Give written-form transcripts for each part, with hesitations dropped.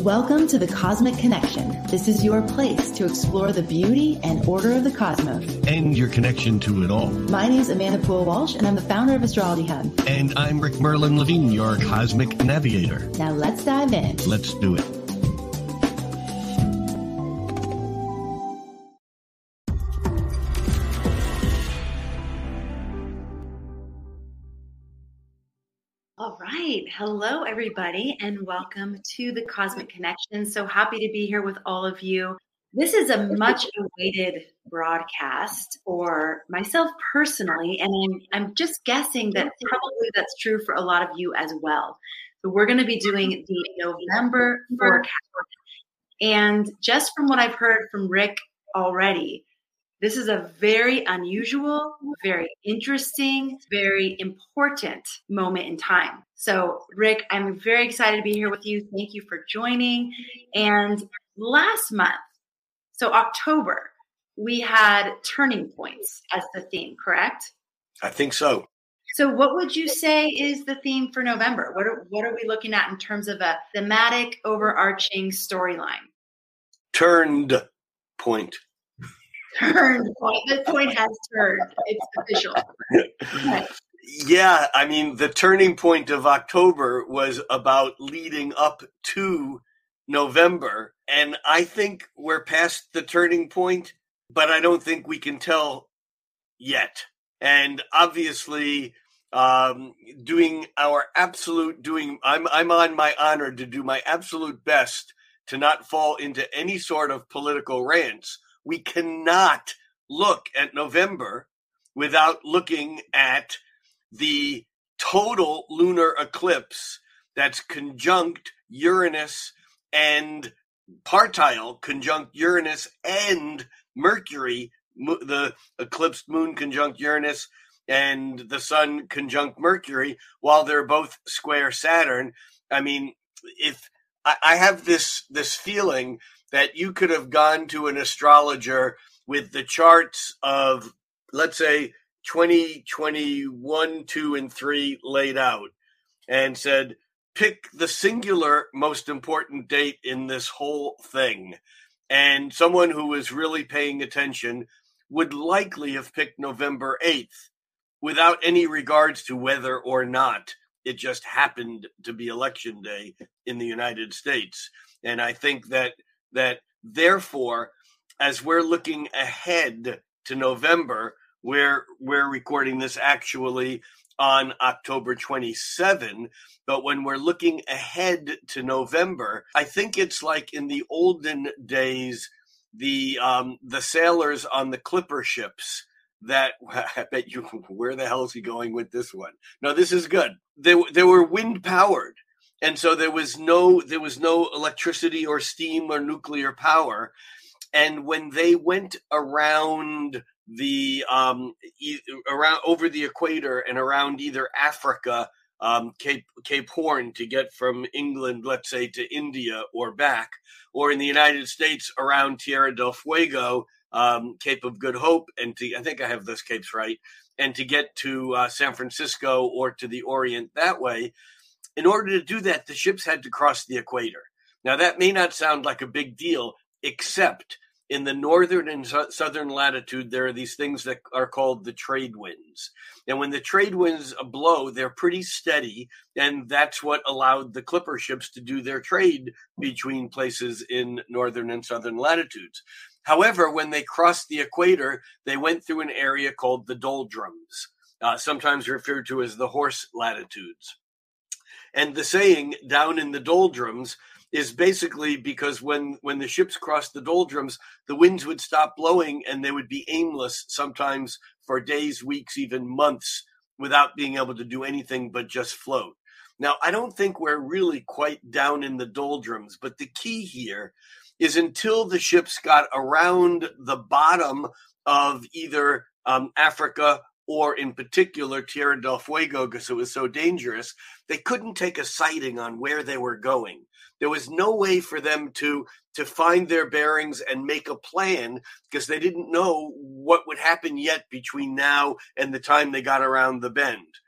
Welcome to the Cosmic Connection. This is your place to explore the beauty and order of the cosmos. And your connection to it all. My name is Amanda Poole-Walsh, and I'm the founder of Astrology Hub. And I'm Rick Merlin Levine, your cosmic navigator. Now let's dive in. Let's do it. All right. Hello, everybody, and welcome to the Cosmic Connection. So happy to be here with all of you. This is a much awaited broadcast for myself personally, and I'm just guessing that probably that's true for a lot of you as well. So we're going to be doing the November forecast. And just from what I've heard from Rick already, this is a very unusual, very interesting, very important moment in time. So, Rick, I'm very excited to be here with you. Thank you for joining. And last month, so October, we had turning points as the theme, correct? I think so. So what would you say is the theme for November? What are we looking at in terms of a thematic, overarching storyline? Turned point. Turned point. The point has turned. It's official. Okay. Yeah, I mean, the turning point of October was about leading up to November. And I think we're past the turning point, but I don't think we can tell yet. And obviously, I'm on my honor to do my absolute best to not fall into any sort of political rants. We cannot look at November without looking at the total lunar eclipse that's conjunct Uranus and partile conjunct Uranus and Mercury, the eclipsed moon conjunct Uranus and the sun conjunct Mercury, while they're both square Saturn. I mean, if I have this feeling that you could have gone to an astrologer with the charts of, let's say, 2021, 2, and 3 laid out and said, pick the singular most important date in this whole thing. And someone who was really paying attention would likely have picked November 8th without any regards to whether or not it just happened to be election day in the United States. And I think that therefore, as we're looking ahead to November, we're recording this actually on October 27, but when we're looking ahead to November, I think it's like in the olden days, the sailors on the clipper ships that, I bet you, where the hell is he going with this one? No, this is good. They were wind powered. And so there was no electricity or steam or nuclear power. And when they went around around over the equator and around either Africa, Cape Horn to get from England, let's say, to India or back, or in the United States around Tierra del Fuego, Cape of Good Hope, and I think I have those capes right, and to get to San Francisco or to the Orient that way. In order to do that, the ships had to cross the equator. Now, that may not sound like a big deal, except in the northern and southern latitude, there are these things that are called the trade winds. And when the trade winds blow, they're pretty steady, and that's what allowed the clipper ships to do their trade between places in northern and southern latitudes. However, when they crossed the equator, they went through an area called the doldrums, sometimes referred to as the horse latitudes. And the saying, down in the doldrums, is basically because when the ships crossed the doldrums, the winds would stop blowing and they would be aimless, sometimes for days, weeks, even months, without being able to do anything but just float. Now, I don't think we're really quite down in the doldrums, but the key here is until the ships got around the bottom of either Africa or in particular Tierra del Fuego, because it was so dangerous, they couldn't take a sighting on where they were going. There was no way for them to find their bearings and make a plan, because they didn't know what would happen yet between now and the time they got around the bend.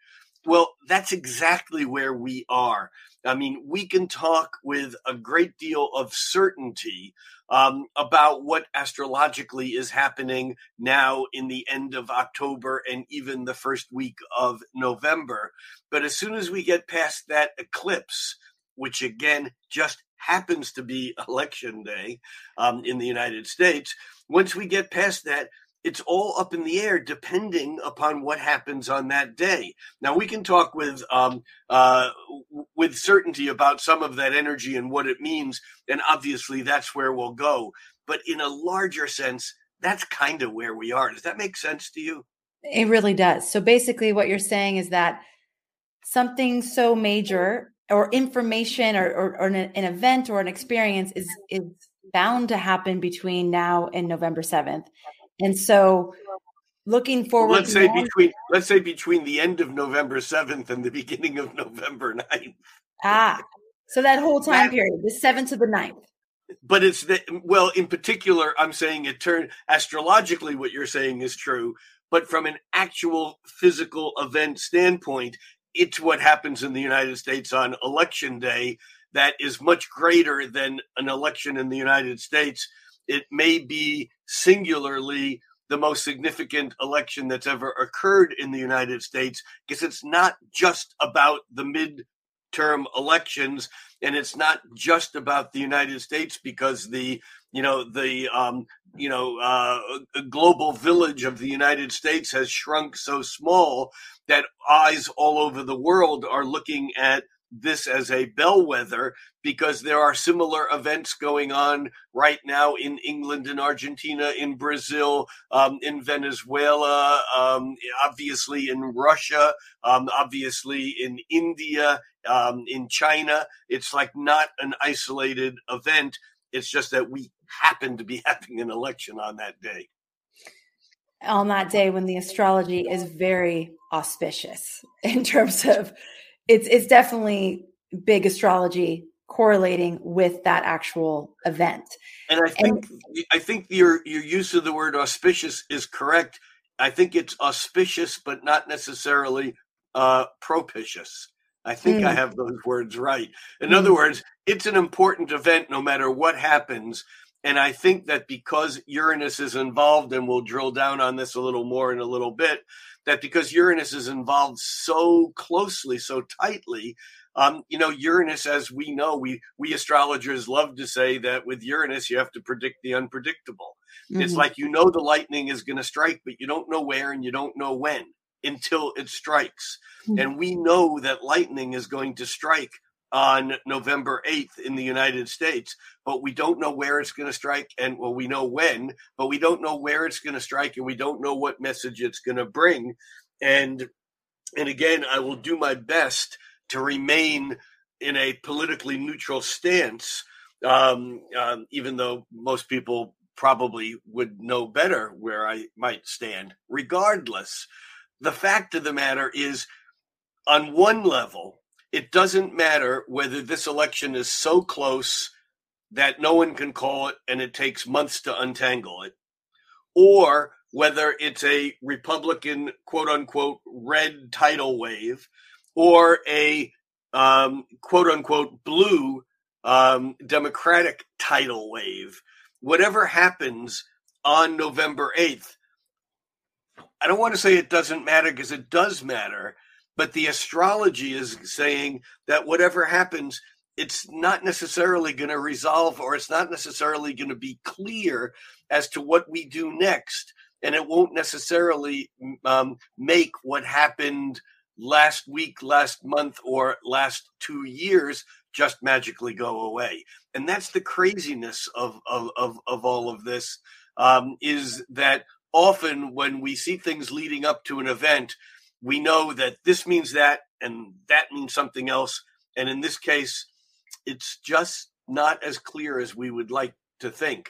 Well, that's exactly where we are. I mean, we can talk with a great deal of certainty about what astrologically is happening now in the end of October and even the first week of November. But as soon as we get past that eclipse, which again just happens to be election day in the United States, once we get past that, it's all up in the air depending upon what happens on that day. Now, we can talk with certainty about some of that energy and what it means, and obviously that's where we'll go. But in a larger sense, that's kind of where we are. Does that make sense to you? It really does. So basically what you're saying is that something so major or information or an event or an experience is bound to happen between now and November 7th. And so looking forward let's say between the end of November 7th and the beginning of November 9th. So that whole time period, the 7th to the 9th. But in particular, I'm saying astrologically what you're saying is true, but from an actual physical event standpoint, it's what happens in the United States on election day that is much greater than an election in the United States. It may be singularly the most significant election that's ever occurred in the United States, because it's not just about the midterm elections, and it's not just about the United States, because the global village of the United States has shrunk so small that eyes all over the world are looking at this as a bellwether, because there are similar events going on right now in England, in Argentina, in Brazil, in Venezuela, obviously in Russia, obviously in India, in China. It's like not an isolated event. It's just that we happen to be having an election on that day. On that day when the astrology is very auspicious in terms of it's definitely big astrology correlating with that actual event. And I think your use of the word auspicious is correct. I think it's auspicious, but not necessarily propitious. I think I have those words right. In other words, it's an important event no matter what happens. And I think that because Uranus is involved, and we'll drill down on this a little more in a little bit, that because Uranus is involved so closely, so tightly, Uranus, as we know, we astrologers love to say that with Uranus, you have to predict the unpredictable. Mm-hmm. It's like, the lightning is going to strike, but you don't know where and you don't know when until it strikes. Mm-hmm. And we know that lightning is going to strike on November 8th in the United States, but we don't know where it's going to strike, and we know when, but we don't know where it's going to strike, and we don't know what message it's going to bring. And again, I will do my best to remain in a politically neutral stance, even though most people probably would know better where I might stand. Regardless, the fact of the matter is, on one level, it doesn't matter whether this election is so close that no one can call it and it takes months to untangle it, or whether it's a Republican, quote unquote, red tidal wave, or a quote unquote blue Democratic tidal wave. Whatever happens on November 8th, I don't want to say it doesn't matter, because it does matter. But the astrology is saying that whatever happens, it's not necessarily going to resolve, or it's not necessarily going to be clear as to what we do next. And it won't necessarily make what happened last week, last month, or last 2 years just magically go away. And that's the craziness of all of this, is that often when we see things leading up to an event, we know that this means that, and that means something else. And in this case, it's just not as clear as we would like to think.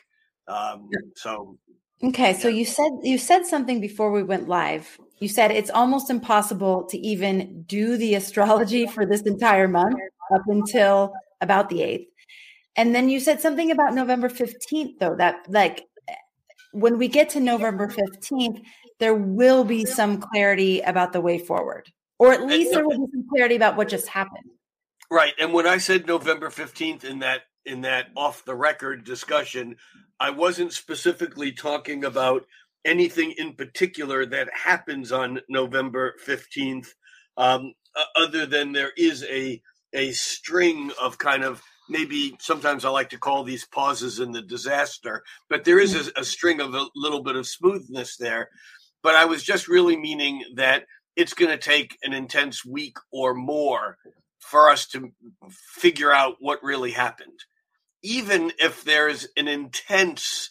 Okay. So you said something before we went live. You said it's almost impossible to even do the astrology for this entire month up until about the 8th. And then you said something about November 15th, though, that like when we get to November 15th, there will be some clarity about the way forward. Or at least there will be some clarity about what just happened. Right. And when I said November 15th in that off the record discussion, I wasn't specifically talking about anything in particular that happens on November 15th, other than there is a string of kind of, maybe sometimes I like to call these pauses in the disaster, but there is a string of a little bit of smoothness there. But I was just really meaning that it's going to take an intense week or more for us to figure out what really happened. Even if there's an intense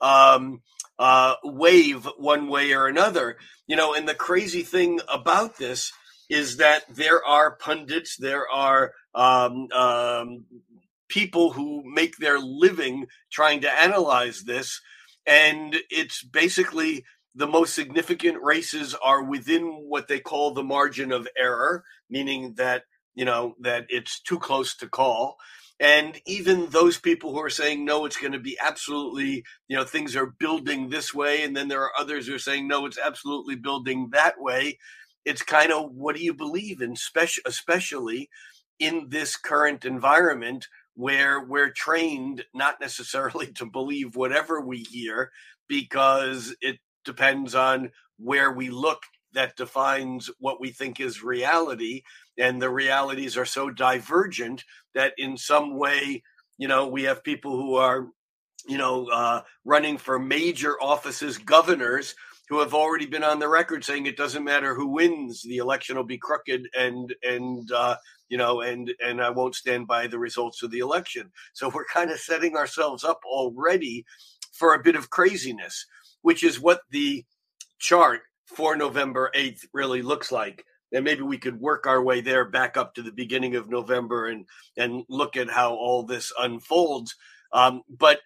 wave one way or another, and the crazy thing about this is that there are pundits, there are people who make their living trying to analyze this, and it's basically the most significant races are within what they call the margin of error, meaning that that it's too close to call. And even those people who are saying, no, it's going to be absolutely, things are building this way. And then there are others who are saying, no, it's absolutely building that way. It's kind of, what do you believe in, especially in this current environment where we're trained not necessarily to believe whatever we hear, because it depends on where we look that defines what we think is reality. And the realities are so divergent that in some way, we have people who are, running for major offices, governors, who have already been on the record saying it doesn't matter who wins, the election will be crooked, and I won't stand by the results of the election. So we're kind of setting ourselves up already for a bit of craziness, which is what the chart for November 8th really looks like. And maybe we could work our way there back up to the beginning of November and look at how all this unfolds. But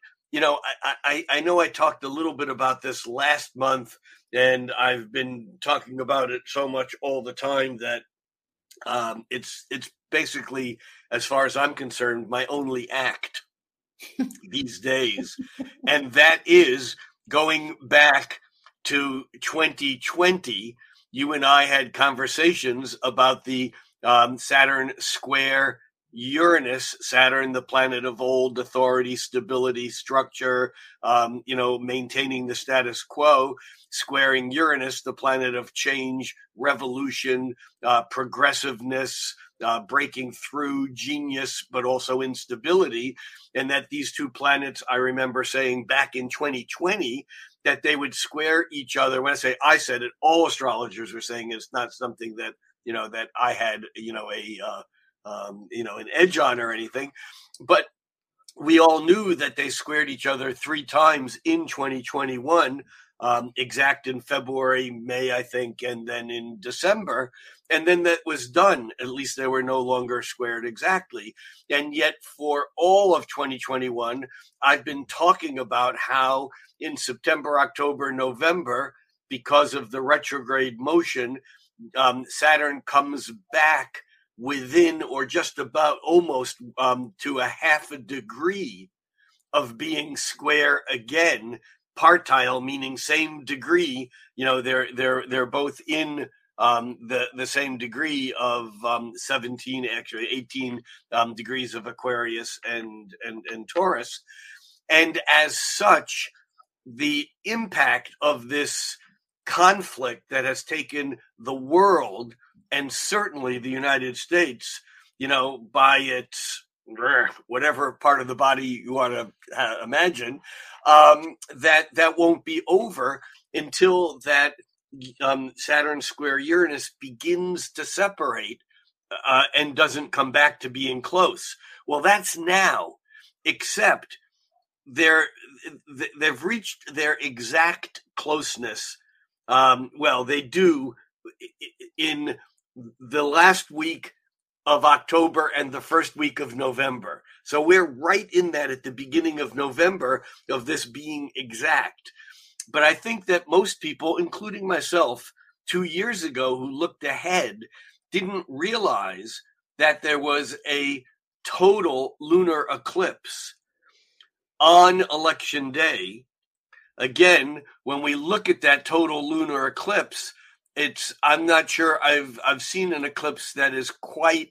I know I talked a little bit about this last month, and I've been talking about it so much all the time that it's basically, as far as I'm concerned, my only act these days. And that is going back to 2020. You and I had conversations about the Saturn square Uranus, Saturn, the planet of old authority, stability, structure, maintaining the status quo, squaring Uranus, the planet of change, revolution, progressiveness, breaking through, genius, but also instability. And that these two planets, I remember saying back in 2020, that they would square each other. When I said it, all astrologers were saying it's not something that, that I had, an edge on or anything, but we all knew that they squared each other 3 times in 2021, exact in February, May, I think, and then in December. And then that was done. At least they were no longer squared exactly. And yet for all of 2021, I've been talking about how in September, October, November, because of the retrograde motion, Saturn comes back within or just about almost to a half a degree of being square again, partile, meaning same degree. They're both in the same degree of 17, actually 18 degrees of Aquarius and Taurus. And as such, the impact of this conflict that has taken the world, and certainly the United States, by its whatever part of the body you want to imagine, that won't be over until that Saturn square Uranus begins to separate and doesn't come back to being close. Well, that's now, except they've reached their exact closeness. They do in the last week of October and the first week of November. So we're right in that at the beginning of November of this being exact. But I think that most people, including myself, 2 years ago who looked ahead, didn't realize that there was a total lunar eclipse on election day. Again, when we look at that total lunar eclipse, I'm not sure I've seen an eclipse that is quite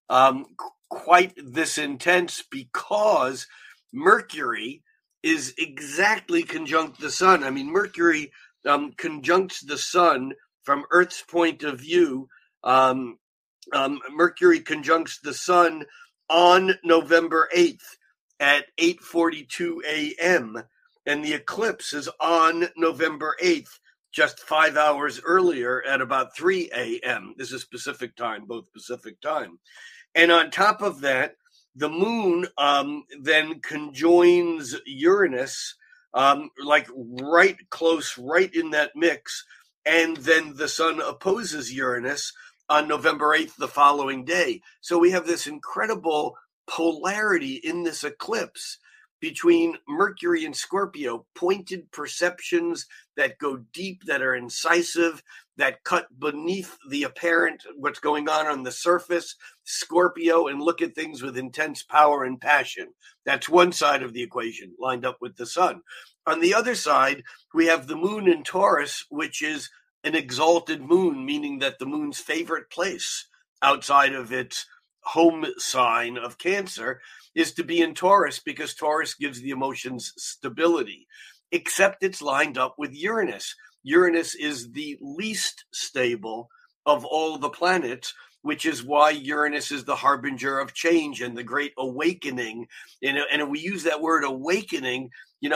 this intense, because Mercury is exactly conjunct the sun. I mean, Mercury conjuncts the sun from Earth's point of view. Mercury conjuncts the sun on November 8th at 8:42 a.m. and the eclipse is on November 8th, just 5 hours earlier at about 3 a.m. This is Pacific time, both Pacific time. And on top of that, the moon then conjoins Uranus, like right close, right in that mix. And then the sun opposes Uranus on November 8th, the following day. So we have this incredible polarity in this eclipse between Mercury and Scorpio, pointed perceptions that go deep, that are incisive, that cut beneath the apparent, what's going on the surface, Scorpio, and look at things with intense power and passion. That's one side of the equation, lined up with the sun. On the other side, we have the moon in Taurus, which is an exalted moon, meaning that the moon's favorite place outside of its home sign of Cancer is to be in Taurus, because Taurus gives the emotions stability, except it's lined up with Uranus. Uranus is the least stable of all the planets, which is why Uranus is the harbinger of change and the great awakening. And we use that word awakening,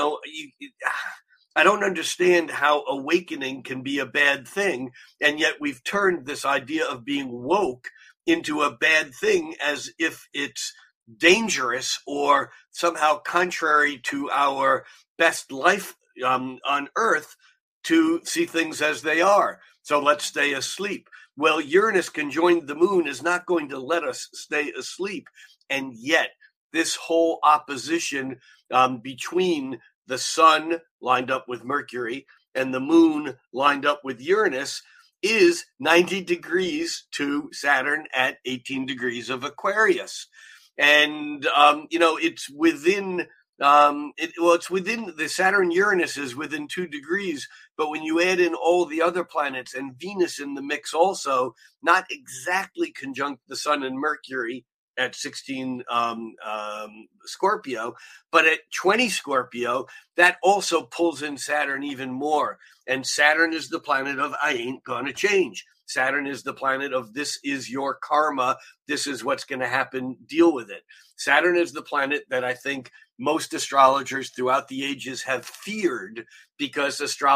I don't understand how awakening can be a bad thing, and yet we've turned this idea of being woke into a bad thing, as if it's dangerous or somehow contrary to our best life on Earth to see things as they are. So let's stay asleep. Well, Uranus conjoined the moon is not going to let us stay asleep. And yet this whole opposition between the sun lined up with Mercury and the moon lined up with Uranus is 90 degrees to Saturn at 18 degrees of Aquarius. And, it's within, it's within the Saturn Uranus is within 2 degrees. But when you add in all the other planets and Venus in the mix also, not exactly conjunct the sun and Mercury at 16 Scorpio, but at 20 Scorpio, that also pulls in Saturn even more. And Saturn is the planet of I ain't gonna change. Saturn is the planet of this is your karma. This is what's going to happen. Deal with it. Saturn is the planet that I think most astrologers throughout the ages have feared, because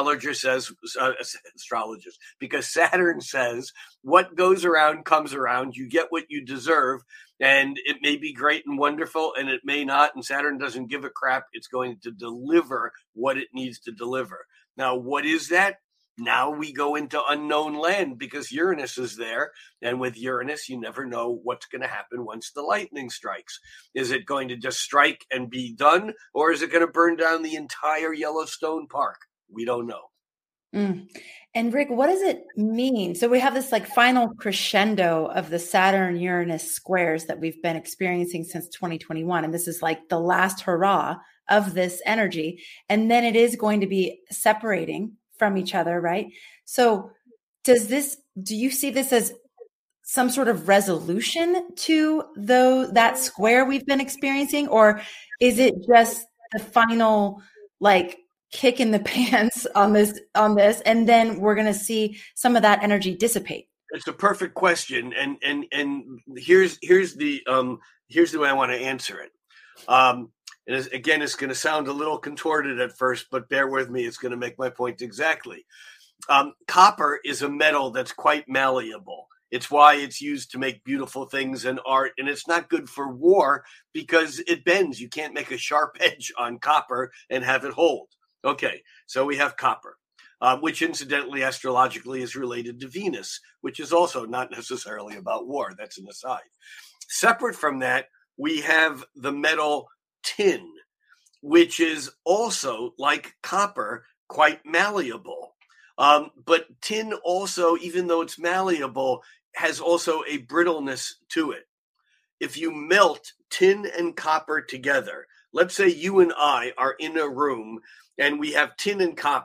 because Saturn says what goes around comes around. You get what you deserve, and it may be great and wonderful, and it may not. And Saturn doesn't give a crap. It's going to deliver what it needs to deliver. Now, what is that? Now we go into unknown land, because Uranus is there. And with Uranus, you never know what's going to happen once the lightning strikes. Is it going to just strike and be done? Or is it going to burn down the entire Yellowstone Park? We don't know. And Rick, what does it mean? So we have this final crescendo of the Saturn Uranus squares that we've been experiencing since 2021. And this is the last hurrah of this energy. And then it is going to be separating from each other, right? So do you see this as some sort of resolution to that square we've been experiencing? Or is it just the final kick in the pants on this, and then we're going to see some of that energy dissipate? It's a perfect question. And here's the way I want to answer it. And again, it's going to sound a little contorted at first, but bear with me. It's going to make my point exactly. Copper is a metal that's quite malleable. It's why it's used to make beautiful things and art. And it's not good for war because it bends. You can't make a sharp edge on copper and have it hold. Okay, so we have copper, which incidentally, astrologically is related to Venus, which is also not necessarily about war. That's an aside. Separate from that, we have the metal tin, which is also, like copper, quite malleable. But tin also, even though it's malleable, has also a brittleness to it. If you melt tin and copper together, let's say you and I are in a room and we have tin and copper,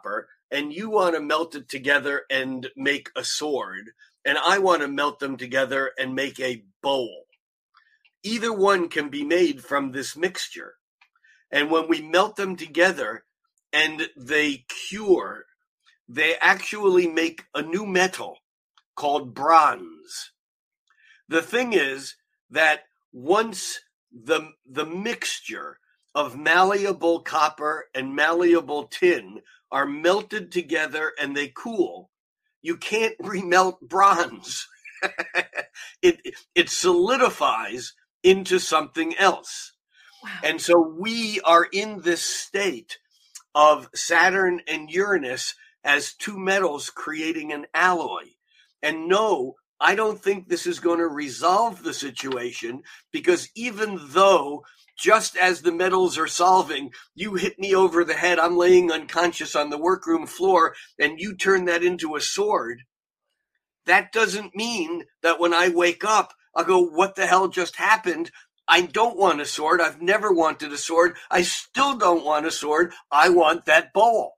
and you want to melt it together and make a sword, and I want to melt them together and make a bowl. Either one can be made from this mixture. And when we melt them together and they cure, they actually make a new metal called bronze. The thing is that once the mixture of malleable copper and malleable tin are melted together and they cool, you can't remelt bronze. It solidifies into something else. Wow. And so we are in this state of Saturn and Uranus as two metals creating an alloy. And no, I don't think this is going to resolve the situation, because even though just as the metals are solving, you hit me over the head, I'm laying unconscious on the workroom floor, and you turn that into a sword, that doesn't mean that when I wake up, I'll go, what the hell just happened? I don't want a sword. I've never wanted a sword. I still don't want a sword. I want that bowl.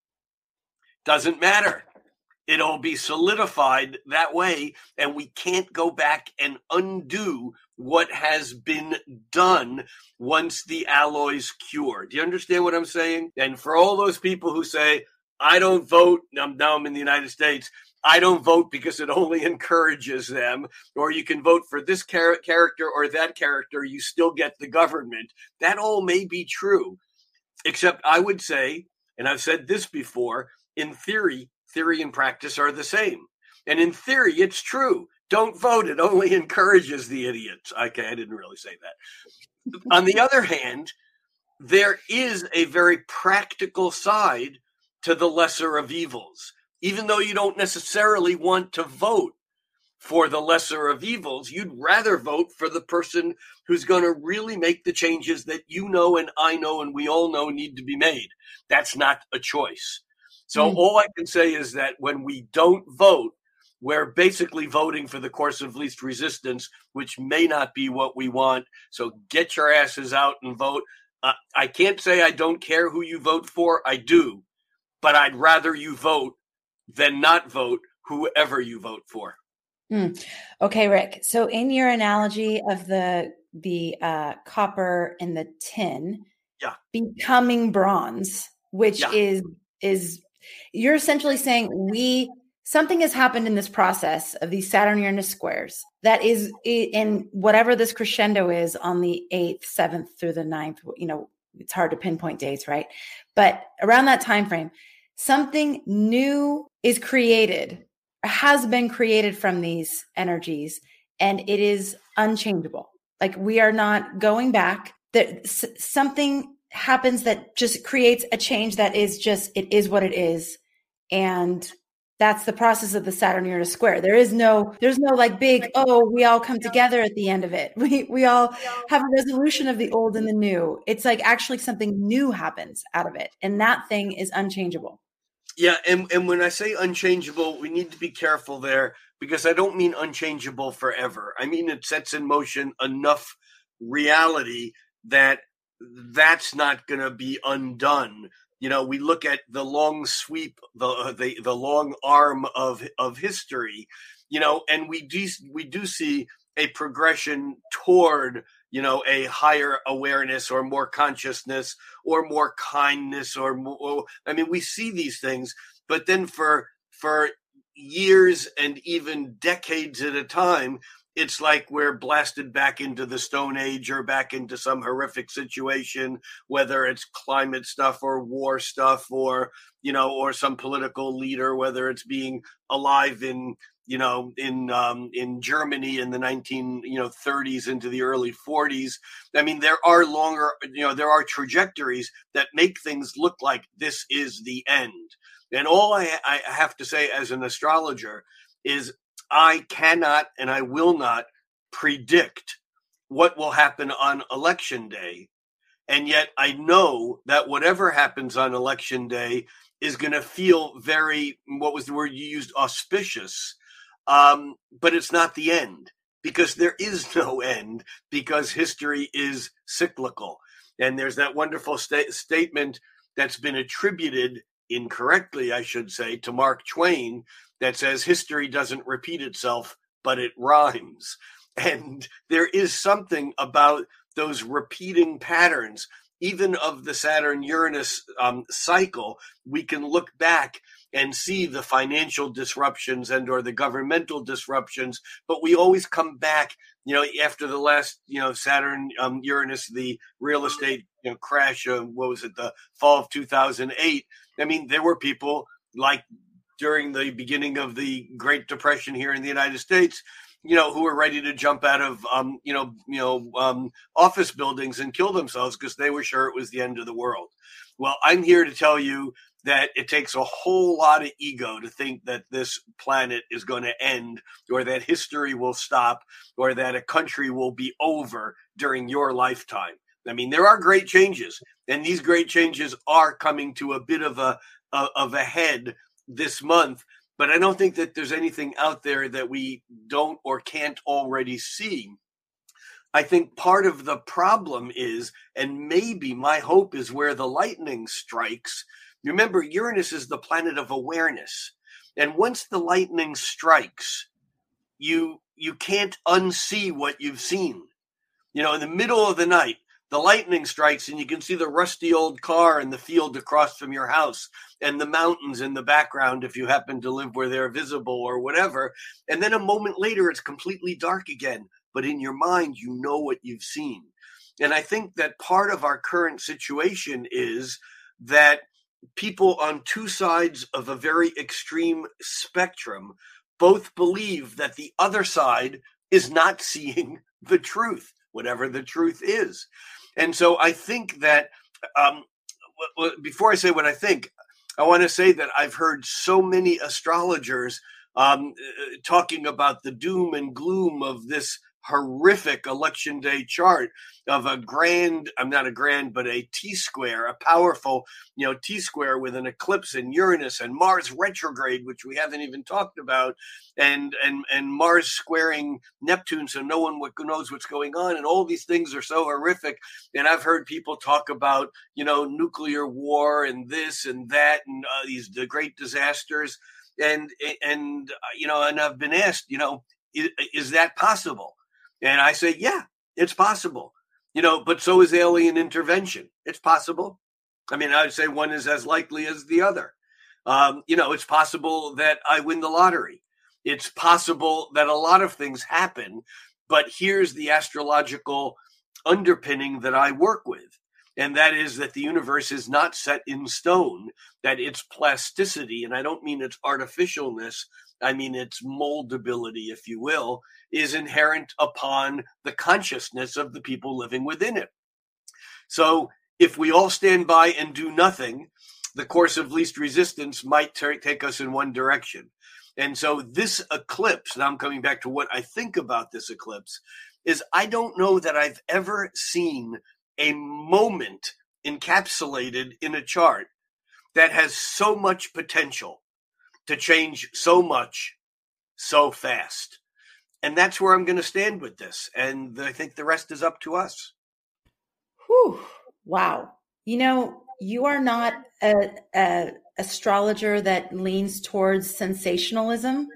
Doesn't matter. It'll be solidified that way, and we can't go back and undo what has been done once the alloys cure. Do you understand what I'm saying? And for all those people who say, I don't vote, now I'm in the United States, I don't vote because it only encourages them, or you can vote for this character or that character, you still get the government. That all may be true, except I would say, and I've said this before, in theory and practice are the same. And in theory, it's true. Don't vote. It only encourages the idiots. Okay, I didn't really say that. On the other hand, there is a very practical side to the lesser of evils. Even though you don't necessarily want to vote for the lesser of evils, you'd rather vote for the person who's going to really make the changes that you know and I know and we all know need to be made. That's not a choice. So all I can say is that when we don't vote, we're basically voting for the course of least resistance, which may not be what we want. So get your asses out and vote. I can't say I don't care who you vote for. I do. But I'd rather you vote than not vote, whoever you vote for. Okay, Rick. So in your analogy of the copper and the tin becoming bronze, which is you're essentially saying something has happened in this process of these Saturn-Uranus squares that is in whatever this crescendo is on the 8th, 7th through the 9th. You know, it's hard to pinpoint dates, right? But around that time frame, something new is created, has been created from these energies, and it is unchangeable. Like, we are not going back. Something happens that just creates a change that is just, it is what it is. And that's the process of the Saturn-Uranus square. There's no like big, we all come together at the end of it. We all have a resolution of the old and the new. It's like actually something new happens out of it. And that thing is unchangeable. Yeah. And when I say unchangeable, we need to be careful there, because I don't mean unchangeable forever. I mean, it sets in motion enough reality that that's not going to be undone. You know, we look at the long sweep, the long arm of history, you know, and we do see a progression toward, you know, a higher awareness or more consciousness or more kindness or more, I mean, we see these things, but then for years and even decades at a time, it's like we're blasted back into the Stone Age or back into some horrific situation, whether it's climate stuff or war stuff or, you know, or some political leader, whether it's being alive in, you know, in Germany in the 1930s into the early 40s. I mean, there are trajectories that make things look like this is the end. And all I have to say as an astrologer is, I cannot and I will not predict what will happen on election day. And yet I know that whatever happens on election day is going to feel very, what was the word you used, auspicious. But it's not the end, because there is no end, because history is cyclical. And there's that wonderful statement that's been attributed incorrectly, I should say, to Mark Twain that says history doesn't repeat itself, but it rhymes. And there is something about those repeating patterns, even of the Saturn-Uranus cycle. We can look back and see the financial disruptions and or the governmental disruptions, but we always come back, after the last, Saturn, Uranus, the real estate crash, the fall of 2008. I mean, there were people like during the beginning of the Great Depression here in the United States, who were ready to jump out of, office buildings and kill themselves because they were sure it was the end of the world. Well, I'm here to tell you that it takes a whole lot of ego to think that this planet is going to end, or that history will stop, or that a country will be over during your lifetime. I mean, there are great changes, and these great changes are coming to a bit of a head this month. But I don't think that there's anything out there that we don't or can't already see. I think part of the problem is, and maybe my hope is where the lightning strikes. Remember, Uranus is the planet of awareness. And once the lightning strikes, you can't unsee what you've seen. In the middle of the night, the lightning strikes and you can see the rusty old car in the field across from your house and the mountains in the background if you happen to live where they're visible or whatever. And then a moment later, it's completely dark again. But in your mind, you know what you've seen. And I think that part of our current situation is that people on two sides of a very extreme spectrum both believe that the other side is not seeing the truth, whatever the truth is. And so I think that before I say what I think, I want to say that I've heard so many astrologers talking about the doom and gloom of this horrific election day chart of a T-square, a powerful, T-square with an eclipse in Uranus and Mars retrograde, which we haven't even talked about, and Mars squaring Neptune, so no one knows what's going on. And all these things are so horrific. And I've heard people talk about, nuclear war and this and that and the great disasters. And I've been asked, is that possible? And I say, yeah, it's possible, but so is alien intervention. It's possible. I mean, I would say one is as likely as the other. It's possible that I win the lottery. It's possible that a lot of things happen, but here's the astrological underpinning that I work with. And that is that the universe is not set in stone, that its plasticity, and I don't mean its artificialness, I mean its moldability, if you will, is inherent upon the consciousness of the people living within it. So if we all stand by and do nothing, the course of least resistance might take us in one direction. And so this eclipse, and I'm coming back to what I think about this eclipse, is I don't know that I've ever seen a moment encapsulated in a chart that has so much potential to change so much so fast. And that's where I'm going to stand with this. And I think the rest is up to us. Whew. Wow. You are not a astrologer that leans towards sensationalism.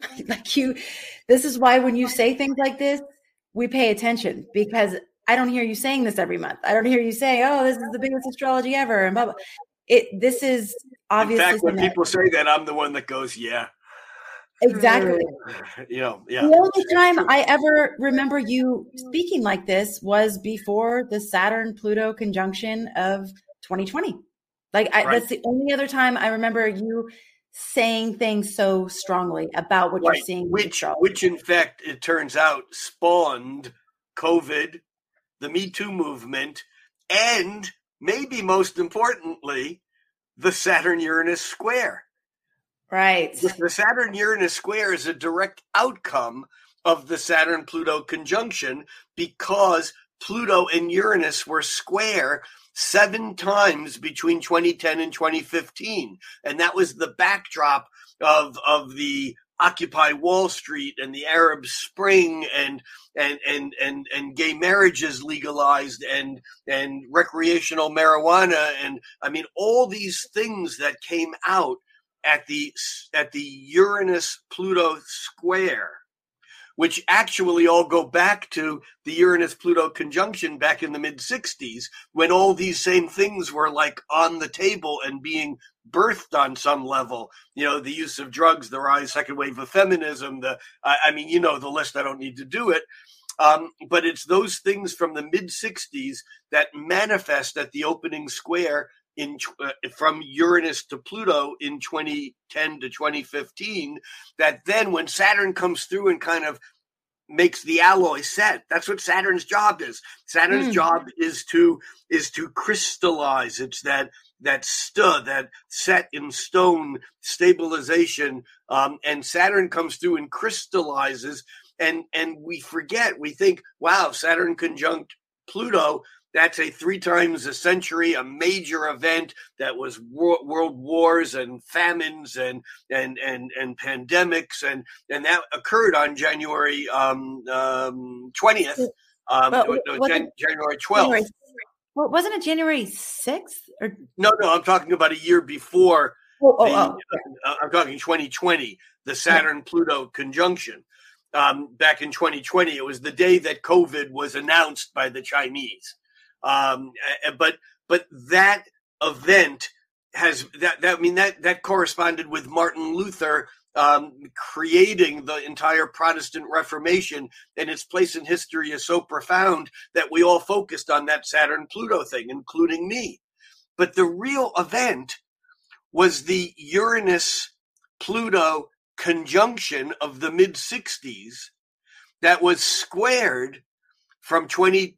This is why when you say things like this, we pay attention, because I don't hear you saying this every month. I don't hear you say, "Oh, this is the biggest astrology ever," and blah, blah. This is obviously. In fact, when people say that, I'm the one that goes, "Yeah." Exactly. Yeah. The only time I ever remember you speaking like this was before the Saturn-Pluto conjunction of 2020. Right. That's the only other time I remember you saying things so strongly about what you're seeing. Which in fact, it turns out, spawned COVID, the Me Too movement, and maybe most importantly, the Saturn-Uranus square. Right. The Saturn-Uranus square is a direct outcome of the Saturn-Pluto conjunction because Pluto and Uranus were square 7 times between 2010 and 2015. And that was the backdrop of the Occupy Wall Street and the Arab Spring and gay marriages legalized and recreational marijuana. And I mean, all these things that came out at the Uranus-Pluto square, which actually all go back to the Uranus-Pluto conjunction back in the mid-60s, when all these same things were like on the table and being birthed on some level. You know, the use of drugs, the rise, second wave of feminism, the list, I don't need to do it. But it's those things from the mid-60s that manifest at the opening square from Uranus to Pluto in 2010 to 2015, that then when Saturn comes through and kind of makes the alloy set, that's what Saturn's job is. Saturn's job is to crystallize. It's that set in stone stabilization. And Saturn comes through and crystallizes, and we forget, we think, wow, Saturn conjunct Pluto, that's a 3 times a century, a major event that was world wars and famines and pandemics, and that occurred on January 20th, January 12th. Well, wasn't it January 6th? Or No, I'm talking about a year before. I'm talking 2020, the Saturn-Pluto conjunction. Back in 2020, it was the day that COVID was announced by the Chinese. But that event has that corresponded with Martin Luther creating the entire Protestant Reformation, and its place in history is so profound that we all focused on that Saturn-Pluto thing, including me. But the real event was the Uranus-Pluto conjunction of the mid-60s that was squared from 2010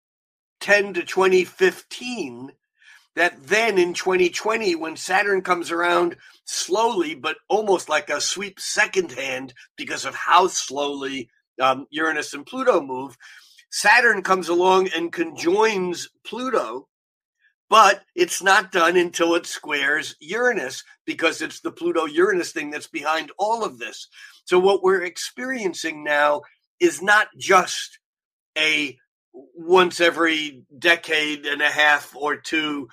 to 2015, that then in 2020, when Saturn comes around slowly, but almost like a sweep second hand because of how slowly Uranus and Pluto move, Saturn comes along and conjoins Pluto, but it's not done until it squares Uranus, because it's the Pluto-Uranus thing that's behind all of this. So what we're experiencing now is not just a once every decade and a half or two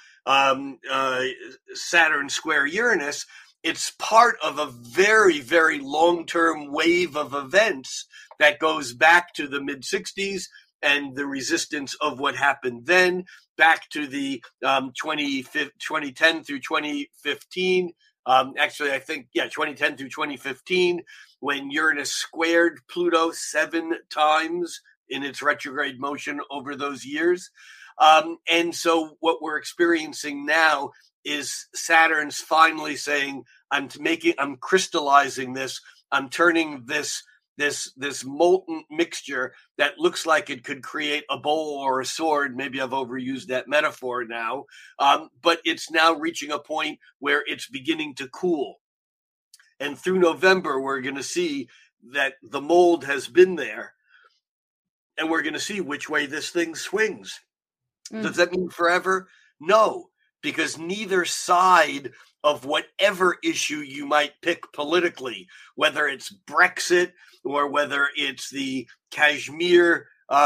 Saturn square Uranus. It's part of a very, very long-term wave of events that goes back to the mid-60s and the resistance of what happened then, back to the 2010 through 2015. Actually, I think, 2010 through 2015, when Uranus squared Pluto 7 times in its retrograde motion over those years. And so what we're experiencing now is Saturn's finally saying, I'm crystallizing this, I'm turning this molten mixture that looks like it could create a bowl or a sword. Maybe I've overused that metaphor now, but it's now reaching a point where it's beginning to cool. And through November, we're going to see that the mold has been there, and we're going to see which way this thing swings. Does that mean forever? No, because neither side of whatever issue you might pick politically, whether it's Brexit or whether it's the Kashmir,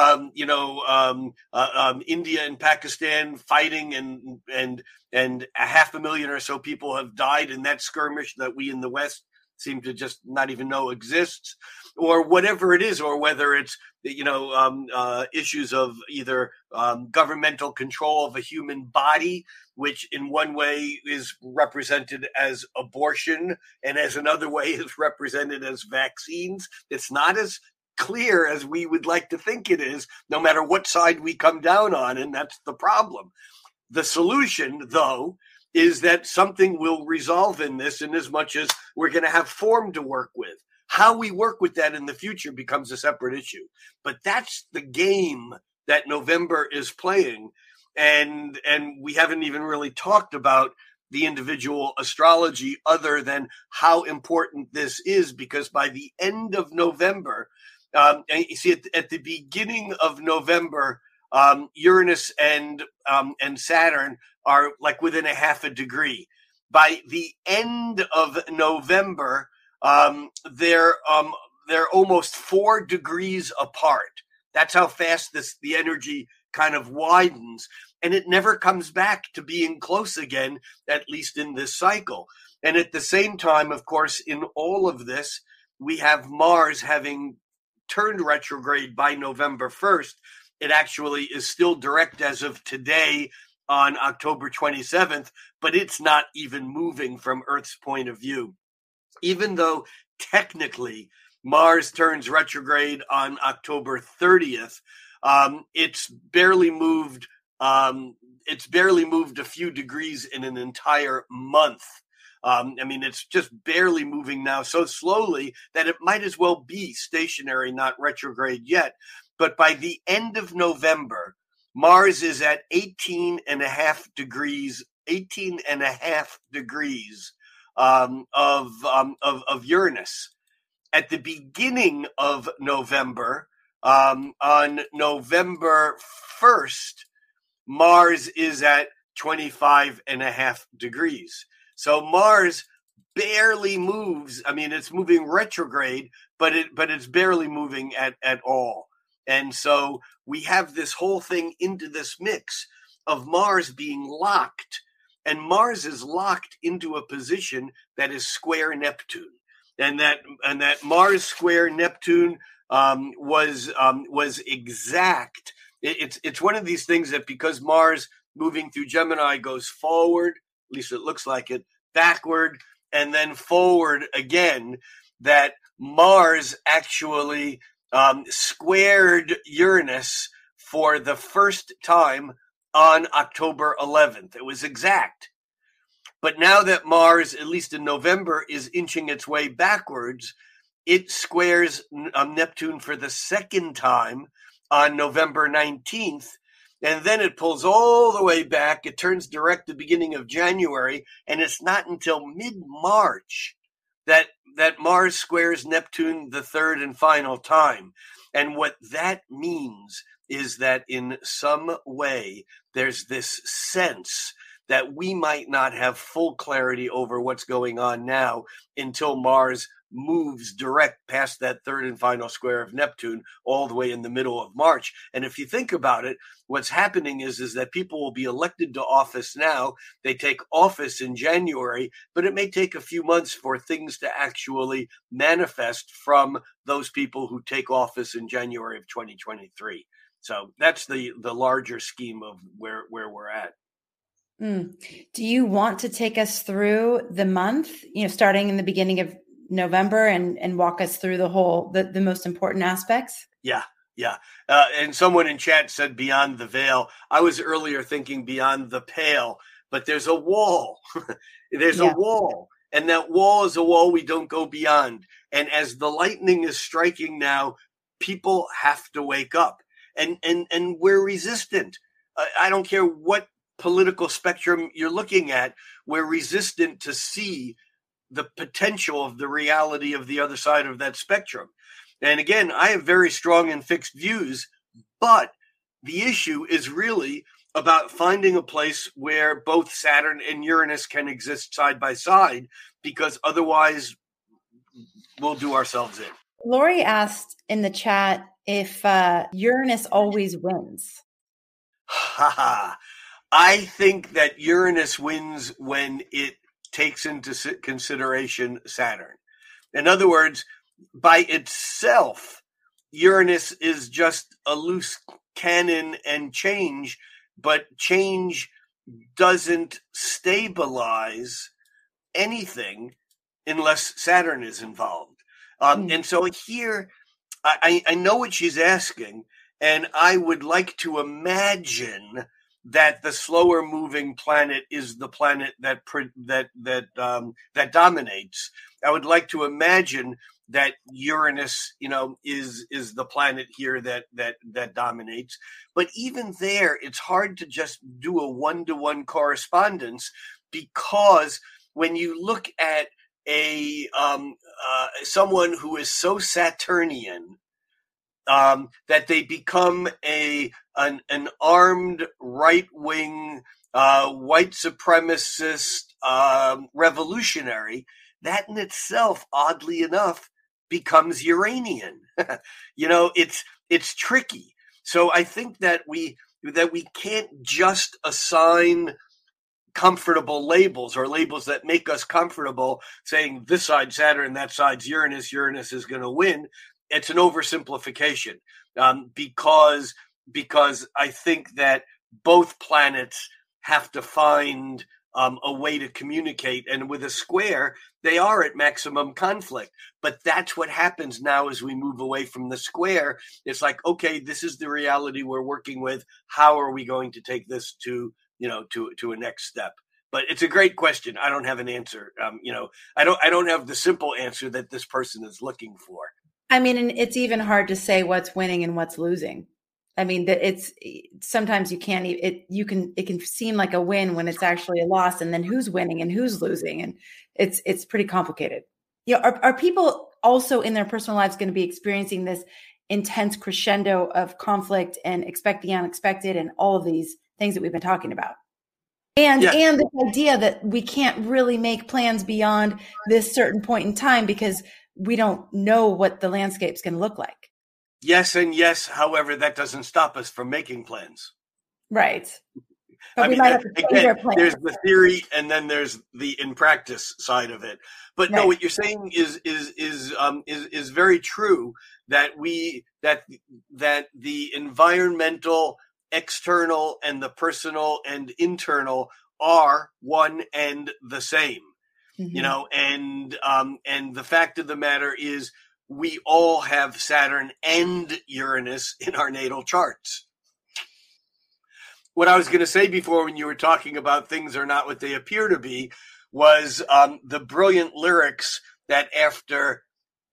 India and Pakistan fighting, and 500,000 or so people have died in that skirmish that we in the West seem to just not even know exists, or whatever it is, or whether it's issues of either governmental control of a human body, which in one way is represented as abortion, and as another way is represented as vaccines. It's not as clear as we would like to think it is, no matter what side we come down on, and that's the problem. The solution, though, is that something will resolve in this, in as much as we're going to have form to work with. How we work with that in the future becomes a separate issue. But that's the game that November is playing. And we haven't even really talked about the individual astrology other than how important this is, because by the end of November, and you see at the beginning of November, Uranus and Saturn are like within a half a degree. By the end of November, they're almost 4 degrees apart. That's how fast the energy kind of widens, and it never comes back to being close again, at least in this cycle. And at the same time, of course, in all of this, we have Mars having turned retrograde by November 1st. It actually is still direct as of today on October 27th, but it's not even moving from Earth's point of view. Even though technically Mars turns retrograde on October 30th, it's barely moved. It's barely moved a few degrees in an entire month. It's just barely moving now so slowly that it might as well be stationary, not retrograde yet. But by the end of November, Mars is at 18.5 degrees of Uranus. At the beginning of November, on November 1st, Mars is at 25.5 degrees. So Mars barely moves. It's moving retrograde, but it's barely moving at all. And so we have this whole thing into this mix of Mars being locked, and Mars is locked into a position that is square Neptune. And that Mars square Neptune was exact. It's one of these things that because Mars moving through Gemini goes forward, at least it looks like it, backward, and then forward again, that Mars actually squared Uranus for the first time on October 11th. It was exact. But now that Mars, at least in November, is inching its way backwards, it squares Neptune for the second time on November 19th. And then it pulls all the way back. It turns direct the beginning of January. And it's not until mid-March that Mars squares Neptune the third and final time. And what that means is that in some way, there's this sense that we might not have full clarity over what's going on now until Mars moves direct past that third and final square of Neptune all the way in the middle of March. And if you think about it, what's happening is that people will be elected to office now. They take office in January, but it may take a few months for things to actually manifest from those people who take office in January of 2023. So that's the larger scheme of where we're at. Do you want to take us through the month, starting in the beginning of November and walk us through the most important aspects? Yeah. And someone in chat said beyond the veil. I was earlier thinking beyond the pale, but there's a wall. There's a wall. And that wall is a wall we don't go beyond. And as the lightning is striking now, people have to wake up. And we're resistant. I don't care what political spectrum you're looking at. We're resistant to see the potential of the reality of the other side of that spectrum. And again, I have very strong and fixed views, but the issue is really about finding a place where both Saturn and Uranus can exist side by side, because otherwise we'll do ourselves in. Lori asked in the chat if Uranus always wins. I think that Uranus wins when it takes into consideration Saturn. In other words, by itself, Uranus is just a loose cannon and change, but change doesn't stabilize anything unless Saturn is involved. And so here, I know what she's asking, and I would like to imagine that the slower moving planet is the planet that dominates. I would like to imagine that Uranus, is the planet here that dominates. But even there, it's hard to just do a one-to-one correspondence, because when you look at someone who is so Saturnian, that they become an armed right-wing white supremacist revolutionary, that in itself, oddly enough, becomes Uranian. It's tricky. So I think that we can't just assign comfortable labels or labels that make us comfortable, saying this side's Saturn, that side's Uranus, Uranus is going to win. It's an oversimplification, because I think that both planets have to find a way to communicate. And with a square, they are at maximum conflict. But that's what happens now as we move away from the square. It's like, okay, this is the reality we're working with. How are we going to take this to a next step? But it's a great question. I don't have an answer. I don't have the simple answer that this person is looking for. I mean, and it's even hard to say what's winning and what's losing. I mean, that it's sometimes you can't. It can seem like a win when it's actually a loss, and then who's winning and who's losing, and it's pretty complicated. Are people also in their personal lives going to be experiencing this intense crescendo of conflict and expect the unexpected and all of these things that we've been talking about? And the idea that we can't really make plans beyond this certain point in time because we don't know what the landscape's going to look like. Yes and yes. However, that doesn't stop us from making plans. Right. But again, there's the theory and then there's the in practice side of it. But right. No, what you're saying is very true, that the environmental, external, and the personal and internal are one and the same. Mm-hmm. And the fact of the matter is, we all have Saturn and Uranus in our natal charts. What I was going to say before, when you were talking about things are not what they appear to be, was the brilliant lyrics that after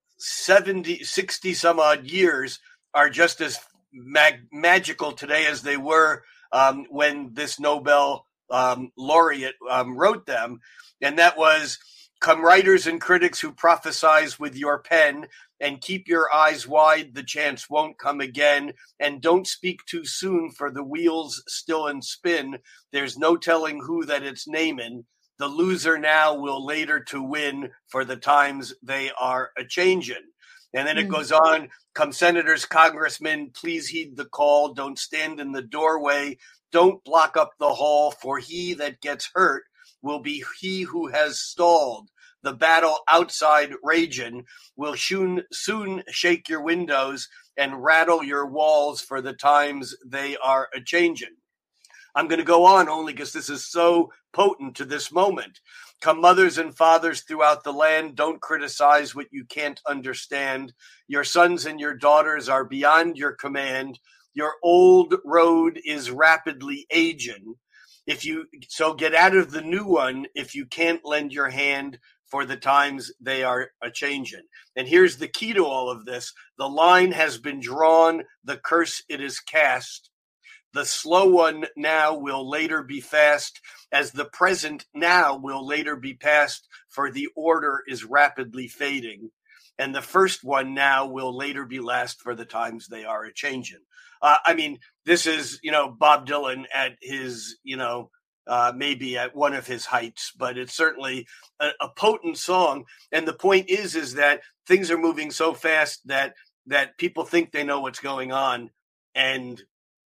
60 some odd years are just as magical today as they were when this Nobel laureate wrote them. And that was, come writers and critics who prophesize with your pen, and keep your eyes wide, the chance won't come again. And don't speak too soon, for the wheel's still in spin. There's no telling who that it's naming. The loser now will later to win, for the times they are a-changin'. And then it goes on, come senators, congressmen, please heed the call. Don't stand in the doorway. Don't block up the hall, for he that gets hurt will be he who has stalled. The battle outside ragin' will soon shake your windows and rattle your walls, for the times they are a-changin'. I'm going to go on only because this is so potent to this moment. Come mothers and fathers throughout the land, don't criticize what you can't understand. Your sons and your daughters are beyond your command. Your old road is rapidly aging. So get out of the new one if you can't lend your hand, for the times they are a-changin'. And here's the key to all of this. The line has been drawn, the curse it is cast. The slow one now will later be fast, as the present now will later be past, for the order is rapidly fading. And the first one now will later be last, for the times they are a-changin'. This is, Bob Dylan at his, maybe at one of his heights, but it's certainly a potent song. And the point is that things are moving so fast that people think they know what's going on, and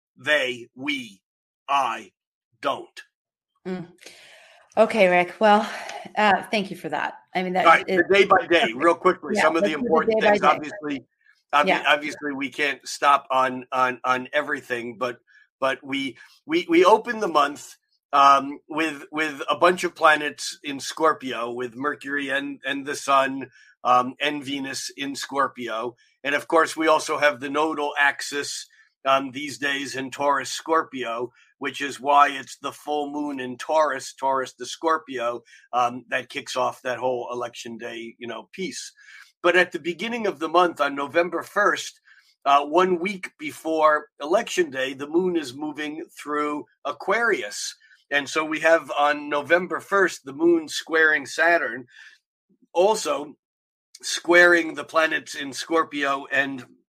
I don't. Okay, Rick. Well, thank you for that. I mean, that all right, the day by day, real quickly. Some of the important things, obviously, we can't stop on everything, but we open the month with a bunch of planets in Scorpio, with Mercury and the Sun and Venus in Scorpio, and of course we also have the nodal axis these days in Taurus Scorpio, which is why it's the full moon in Taurus the Scorpio, that kicks off that whole election day, piece. But at the beginning of the month, on November 1st, 1 week before election day, the moon is moving through Aquarius. And so we have on November 1st, the moon squaring Saturn, also squaring the planets in Scorpio and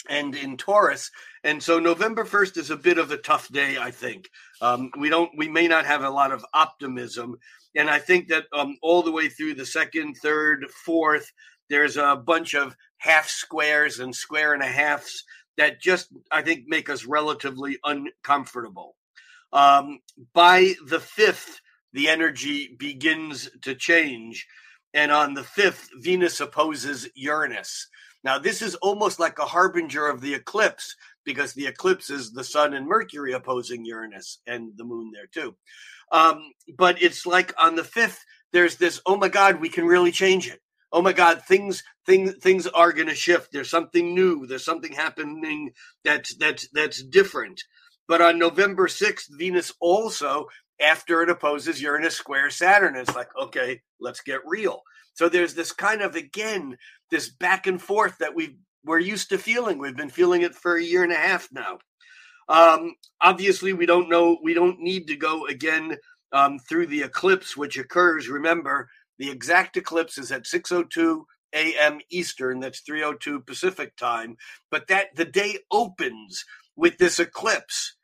and in Taurus. And so November 1st is a bit of a tough day, I think. We may not have a lot of optimism. And I think that all the way through the 2nd, 3rd, 4th, there's a bunch of half squares and square and a halves that just, I think, make us relatively uncomfortable. By the 5th, the energy begins to change. And on the 5th, Venus opposes Uranus. Now, this is almost like a harbinger of the eclipse, because the eclipse is the sun and Mercury opposing Uranus and the moon there too. But it's like on the 5th, there's this, oh my God, we can really change it. Oh my God, things are going to shift. There's something new. There's something happening that's different. But on November 6th, Venus also, after it opposes Uranus square Saturn, it's like, okay, let's get real. So there's this kind of, again, this back and forth that we're used to feeling. We've been feeling it for a year and a half now. Obviously, we don't need to go again through the eclipse, which occurs. Remember, the exact eclipse is at 6:02 a.m. Eastern. That's 3:02 Pacific time. But the day opens with this eclipse,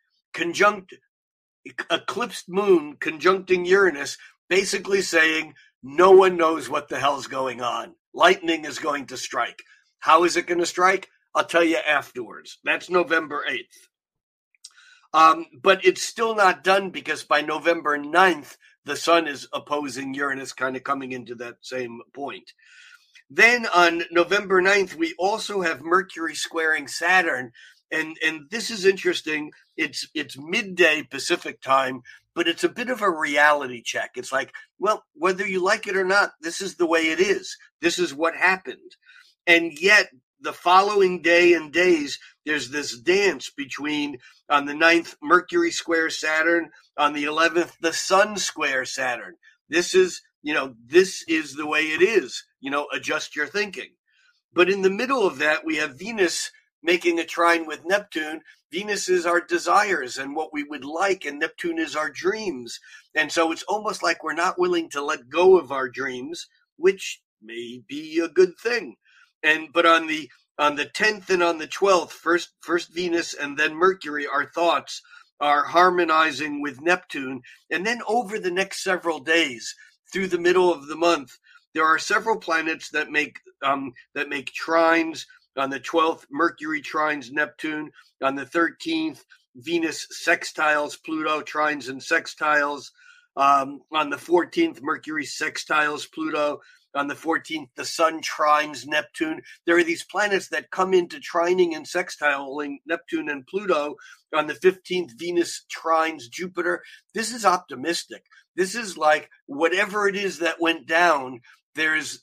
eclipsed moon conjuncting Uranus, basically saying, no one knows what the hell's going on. Lightning is going to strike. How is it going to strike? I'll tell you afterwards. That's November 8th. But it's still not done, because by November 9th, the sun is opposing Uranus, kind of coming into that same point. Then on November 9th, we also have Mercury squaring Saturn. And this is interesting. It's midday Pacific time, but it's a bit of a reality check. It's like, well, whether you like it or not, this is the way it is. This is what happened. And yet the following day and days, there's this dance between, on the 9th, Mercury square Saturn, on the 11th, the sun square Saturn. This is the way it is. Adjust your thinking. But in the middle of that, we have Venus making a trine with Neptune. Venus is our desires and what we would like, and Neptune is our dreams. And so it's almost like we're not willing to let go of our dreams, which may be a good thing. But on the 10th and on the 12th, first Venus and then Mercury, our thoughts are harmonizing with Neptune. And then over the next several days, through the middle of the month, there are several planets that make trines. On the 12th, Mercury trines Neptune. On the 13th, Venus sextiles Pluto, trines and sextiles. On the 14th, Mercury sextiles Pluto. On the 14th, the sun trines Neptune. There are these planets that come into trining and sextiling Neptune and Pluto. On the 15th, Venus trines Jupiter. This is optimistic. This is like whatever it is that went down, there's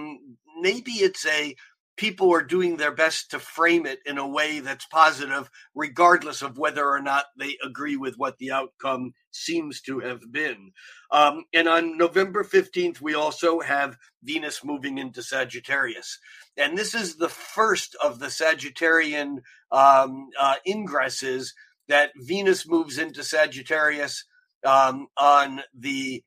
people are doing their best to frame it in a way that's positive, regardless of whether or not they agree with what the outcome seems to have been. And on November 15th, we also have Venus moving into Sagittarius. And this is the first of the Sagittarian ingresses that Venus moves into Sagittarius on the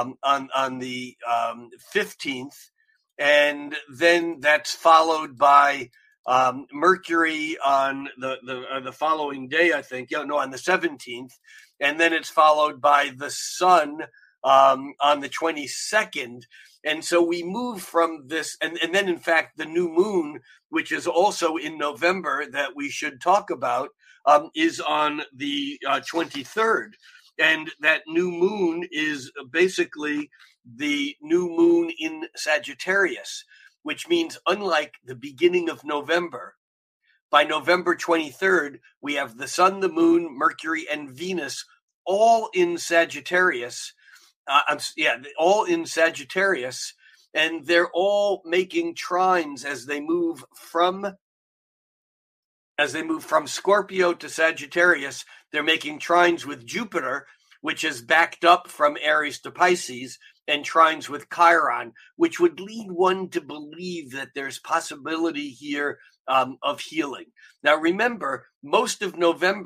15th. And then that's followed by Mercury on the following day, I think. On the 17th. And then it's followed by the sun on the 22nd. And so we move from this, and then, in fact, the new moon, which is also in November that we should talk about, is on the 23rd. And that new moon is basically the new moon in Sagittarius, which means, unlike the beginning of November, by November 23rd, we have the sun, the moon, Mercury, and Venus all in Sagittarius. All in Sagittarius, and they're all making trines as they move from Scorpio to Sagittarius. They're making trines with Jupiter, which is backed up from Aries to Pisces, and trines with Chiron, which would lead one to believe that there's possibility here of healing. Now, remember, most of November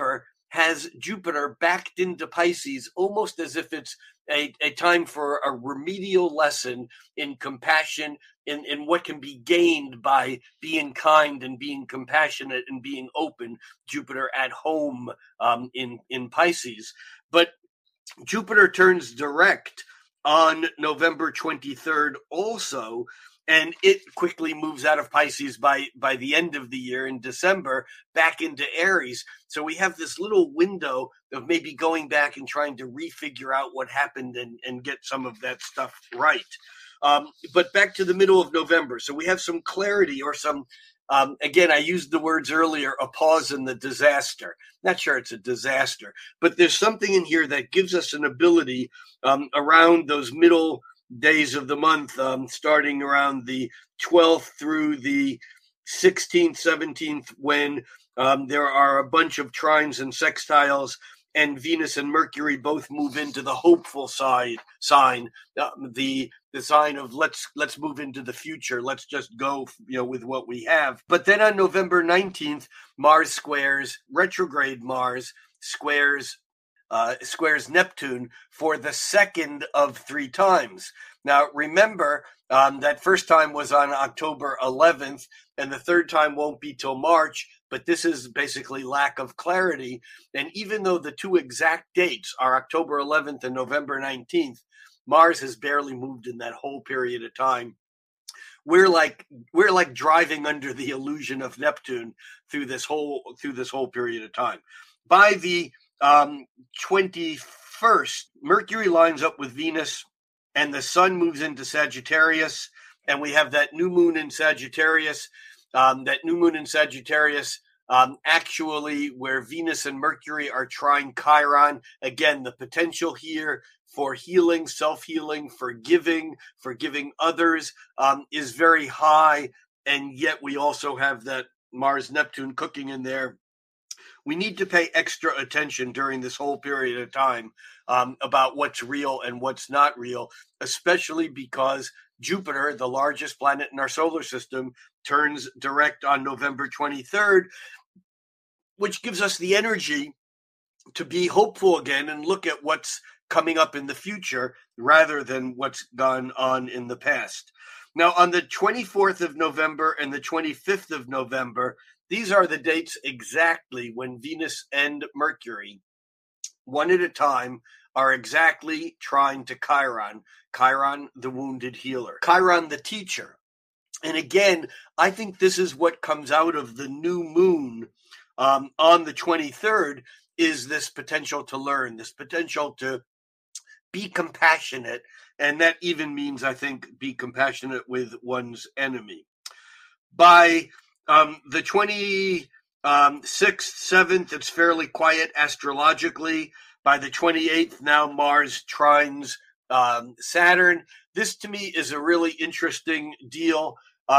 has Jupiter backed into Pisces, almost as if it's a time for a remedial lesson in compassion, in what can be gained by being kind and being compassionate and being open. Jupiter at home in Pisces. But Jupiter turns direct on November 23rd also, and it quickly moves out of Pisces by the end of the year in December back into Aries. So we have this little window of maybe going back and trying to refigure out what happened and get some of that stuff right. But back to the middle of November. So we have some clarity or some, again, I used the words earlier, a pause in the disaster. Not sure it's a disaster, but there's something in here that gives us an ability around those middle days of the month, starting around the 12th through the 16th, 17th, when there are a bunch of trines and sextiles, and Venus and Mercury both move into the hopeful sign, the sign of let's move into the future. Let's just go, with what we have. But then on November 19th, Mars squares retrograde Mars squares Neptune for the second of 3 times. Now, remember, that first time was on October 11th, and the third time won't be till March, but this is basically lack of clarity. And even though the 2 exact dates are October 11th and November 19th, Mars has barely moved in that whole period of time. We're like driving under the illusion of Neptune through this whole period of time. By the 21st, Mercury lines up with Venus, and the Sun moves into Sagittarius, and we have that new moon in Sagittarius. Actually, where Venus and Mercury are trine Chiron. Again, the potential here for healing, self-healing, forgiving others is very high, and yet we also have that Mars-Neptune cooking in there. We need to pay extra attention during this whole period of time about what's real and what's not real, especially because Jupiter, the largest planet in our solar system, turns direct on November 23rd, which gives us the energy to be hopeful again and look at what's coming up in the future rather than what's gone on in the past. Now, on the 24th of November and the 25th of November, these are the dates exactly when Venus and Mercury, one at a time, are exactly trine to Chiron. Chiron, the wounded healer. Chiron, the teacher. And again, I think this is what comes out of the new moon on the 23rd, is this potential to learn, this potential to be compassionate. And that even means, I think, be compassionate with one's enemy. By the 26th, 7th, it's fairly quiet astrologically. By the 28th, now Mars trines Saturn. This to me is a really interesting deal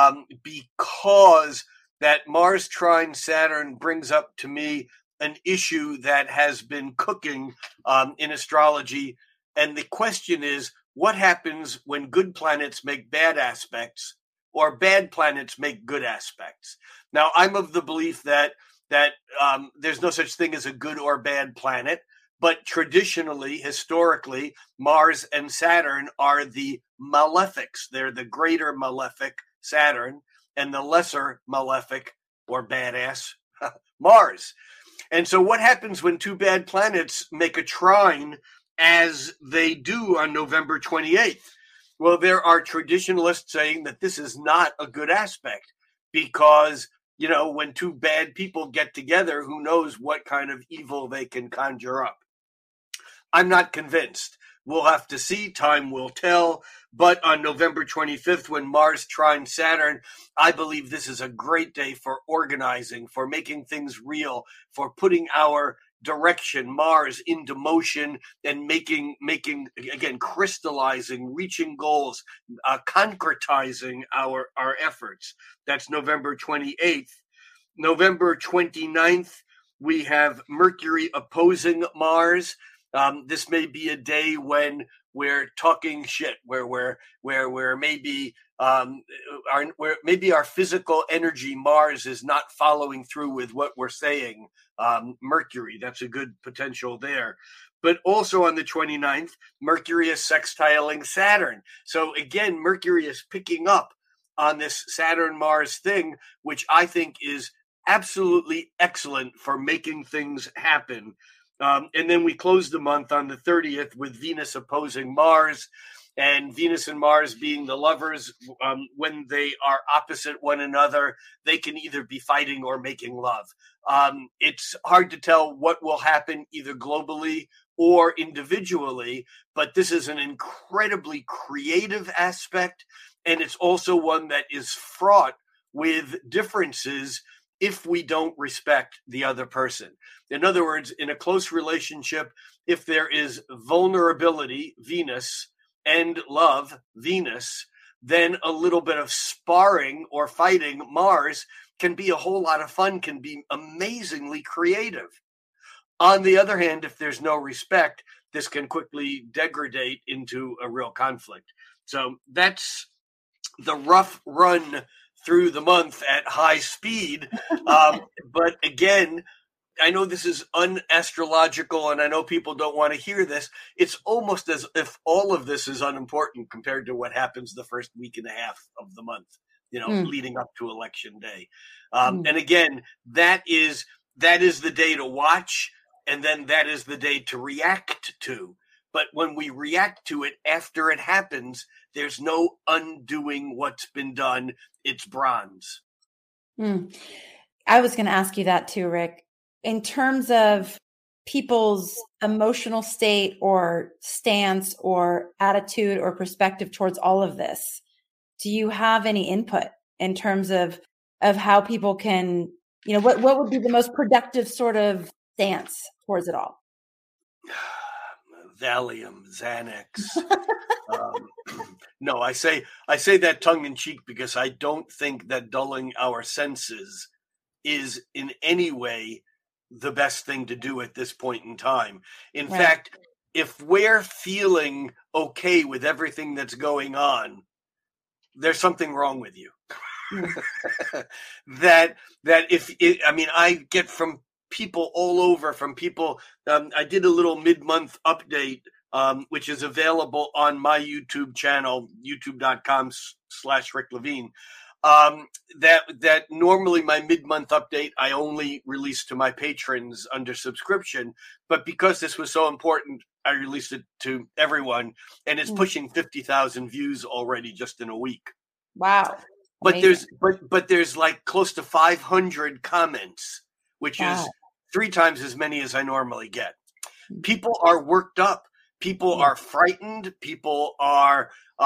because that Mars trine Saturn brings up to me an issue that has been cooking in astrology. And the question is, what happens when good planets make bad aspects or bad planets make good aspects? Now, I'm of the belief that there's no such thing as a good or bad planet, but traditionally, historically, Mars and Saturn are the malefics. They're the greater malefic, Saturn, and the lesser malefic or badass, Mars. And so what happens when 2 bad planets make a trine as they do on November 28th? Well, there are traditionalists saying that this is not a good aspect because, when 2 bad people get together, who knows what kind of evil they can conjure up. I'm not convinced. We'll have to see. Time will tell. But on November 25th, when Mars trines Saturn, I believe this is a great day for organizing, for making things real, for putting our direction, Mars, into motion and making again, crystallizing, reaching goals, concretizing our efforts. That's November 28th. November 29th, we have Mercury opposing Mars. This may be a day when we're talking shit, where maybe maybe our physical energy, Mars, is not following through with what we're saying. Mercury, that's a good potential there. But also on the 29th, Mercury is sextiling Saturn. So again, Mercury is picking up on this Saturn-Mars thing, which I think is absolutely excellent for making things happen. And then we close the month on the 30th with Venus opposing Mars, and Venus and Mars being the lovers. When they are opposite one another, they can either be fighting or making love. It's hard to tell what will happen either globally or individually, but this is an incredibly creative aspect, and it's also one that is fraught with differences if we don't respect the other person. In other words, in a close relationship, if there is vulnerability, Venus, and love, Venus, then a little bit of sparring or fighting, Mars, can be a whole lot of fun, can be amazingly creative. On the other hand, if there's no respect, this can quickly degrade into a real conflict. So that's the rough run through the month at high speed. But again, I know this is unastrological, and I know people don't want to hear this. It's almost as if all of this is unimportant compared to what happens the first week and a half of the month, leading up to election day. And again, that is the day to watch, and then that is the day to react to. But when we react to it after it happens, there's no undoing what's been done. It's bronze. I was going to ask you that too, Rick. In terms of people's emotional state or stance or attitude or perspective towards all of this, do you have any input in terms of how people can, what would be the most productive sort of stance towards it all? Valium, Xanax. No, I say that tongue in cheek because I don't think that dulling our senses is in any way the best thing to do at this point in time. In fact, if we're feeling okay with everything that's going on, there's something wrong with you. I get from people all over, I did a little mid-month update, which is available on my YouTube channel, youtube.com/Rick Levine. That normally my mid-month update I only release to my patrons under subscription, but because this was so important, I released it to everyone, and it's pushing 50,000 views already just in a week. Wow! But there's like close to 500 comments, which is 3 times as many as I normally get. People are worked up. People are frightened. People are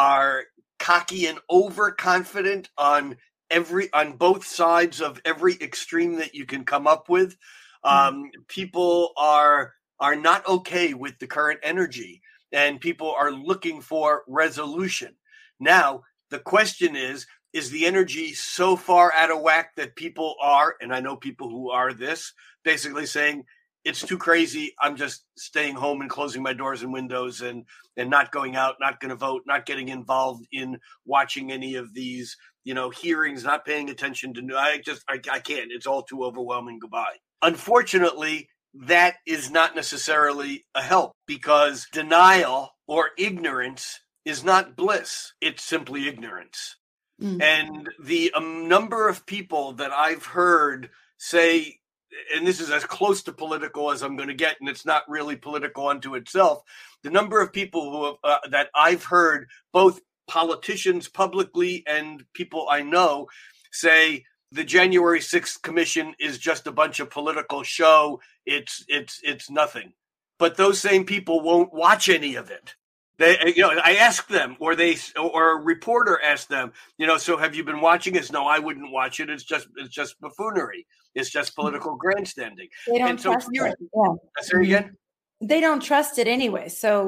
cocky and overconfident on both sides of every extreme that you can come up with. People are not okay with the current energy, and people are looking for resolution. Now, the question is the energy so far out of whack that people are, and I know people who are this, basically saying, it's too crazy. I'm just staying home and closing my doors and windows and not going out, not going to vote, not getting involved in watching any of these, hearings, not paying attention to. I can't. It's all too overwhelming. Goodbye. Unfortunately, that is not necessarily a help, because denial or ignorance is not bliss. It's simply ignorance. And the number of people that I've heard say, and this is as close to political as I'm going to get, and it's not really political unto itself, the number of people who that I've heard, both politicians publicly and people I know, say the January 6th commission is just a bunch of political show. It's nothing. But those same people won't watch any of it. I asked them, or a reporter asked them, so have you been watching this? No, I wouldn't watch it. It's just buffoonery. It's just political grandstanding. They don't trust it. Say again? They don't trust it anyway. So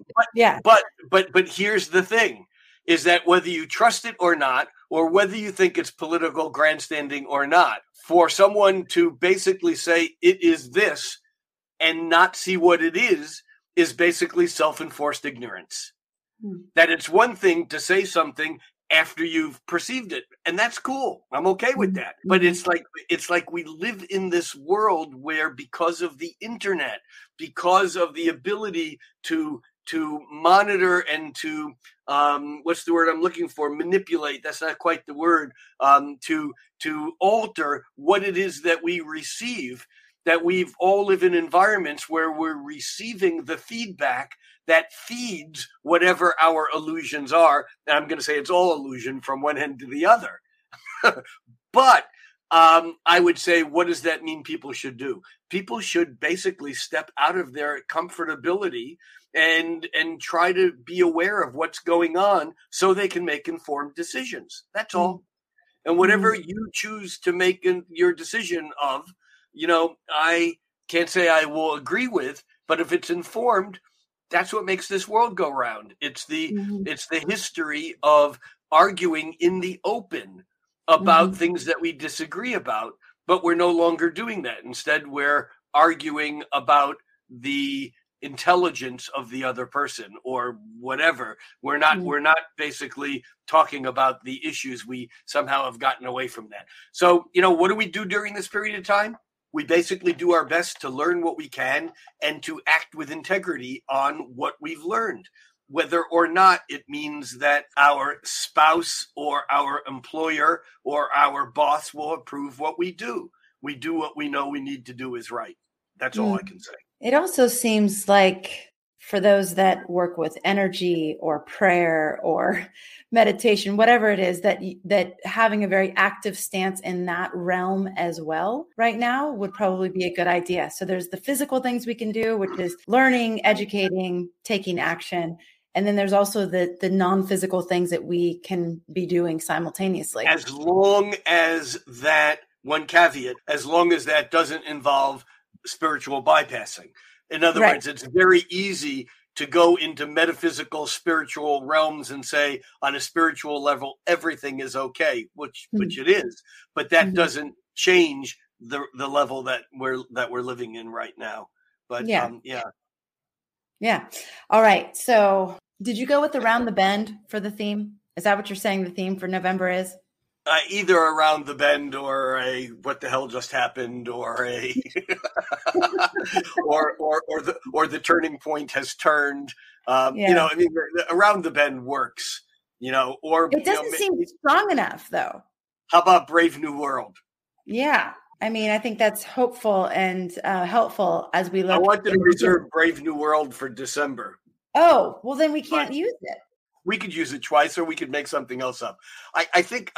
But here's the thing, is that whether you trust it or not, or whether you think it's political grandstanding or not, for someone to basically say it is this and not see what it is is basically self-enforced ignorance. Hmm. That it's one thing to say something after you've perceived it, and that's cool. I'm okay with that. But it's like we live in this world where, because of the internet, because of the ability to monitor and to what's the word I'm looking for? Manipulate. That's not quite the word. To alter what it is that we receive. That we've all live in environments where we're receiving the feedback that feeds whatever our illusions are. And I'm going to say it's all illusion from one end to the other. But I would say, what does that mean people should do? People should basically step out of their comfortability and try to be aware of what's going on so they can make informed decisions. That's all. And whatever you choose to make your decision of, I can't say I will agree with, but if it's informed, that's what makes this world go round. It's the history of arguing in the open about things that we disagree about, but we're no longer doing that. Instead, we're arguing about the intelligence of the other person or whatever. We're not basically talking about the issues. We somehow have gotten away from that. So, what do we do during this period of time? We basically do our best to learn what we can and to act with integrity on what we've learned, whether or not it means that our spouse or our employer or our boss will approve what we do. We do what we know we need to do is right. That's all I can say. It also seems like, for those that work with energy or prayer or meditation, whatever it is, that having a very active stance in that realm as well right now would probably be a good idea. So there's the physical things we can do, which is learning, educating, taking action. And then there's also the non-physical things that we can be doing simultaneously. As long as that, one caveat, as long as that doesn't involve spiritual bypassing. In other words, it's very easy to go into metaphysical, spiritual realms and say, on a spiritual level, everything is okay, which it is. But that doesn't change the level that we're living in right now. But yeah. All right. So, did you go with Around the Bend for the theme? Is that what you're saying the theme for November is? Either Around the Bend or a what the hell just happened or a or the turning point has turned. Around the Bend works. Or it doesn't seem strong enough though. How about Brave New World? Yeah. I think that's hopeful and helpful as we look. I wanted to reserve Brave New World for December. Oh, well then we can't use it. We could use it twice, or we could make something else up. I think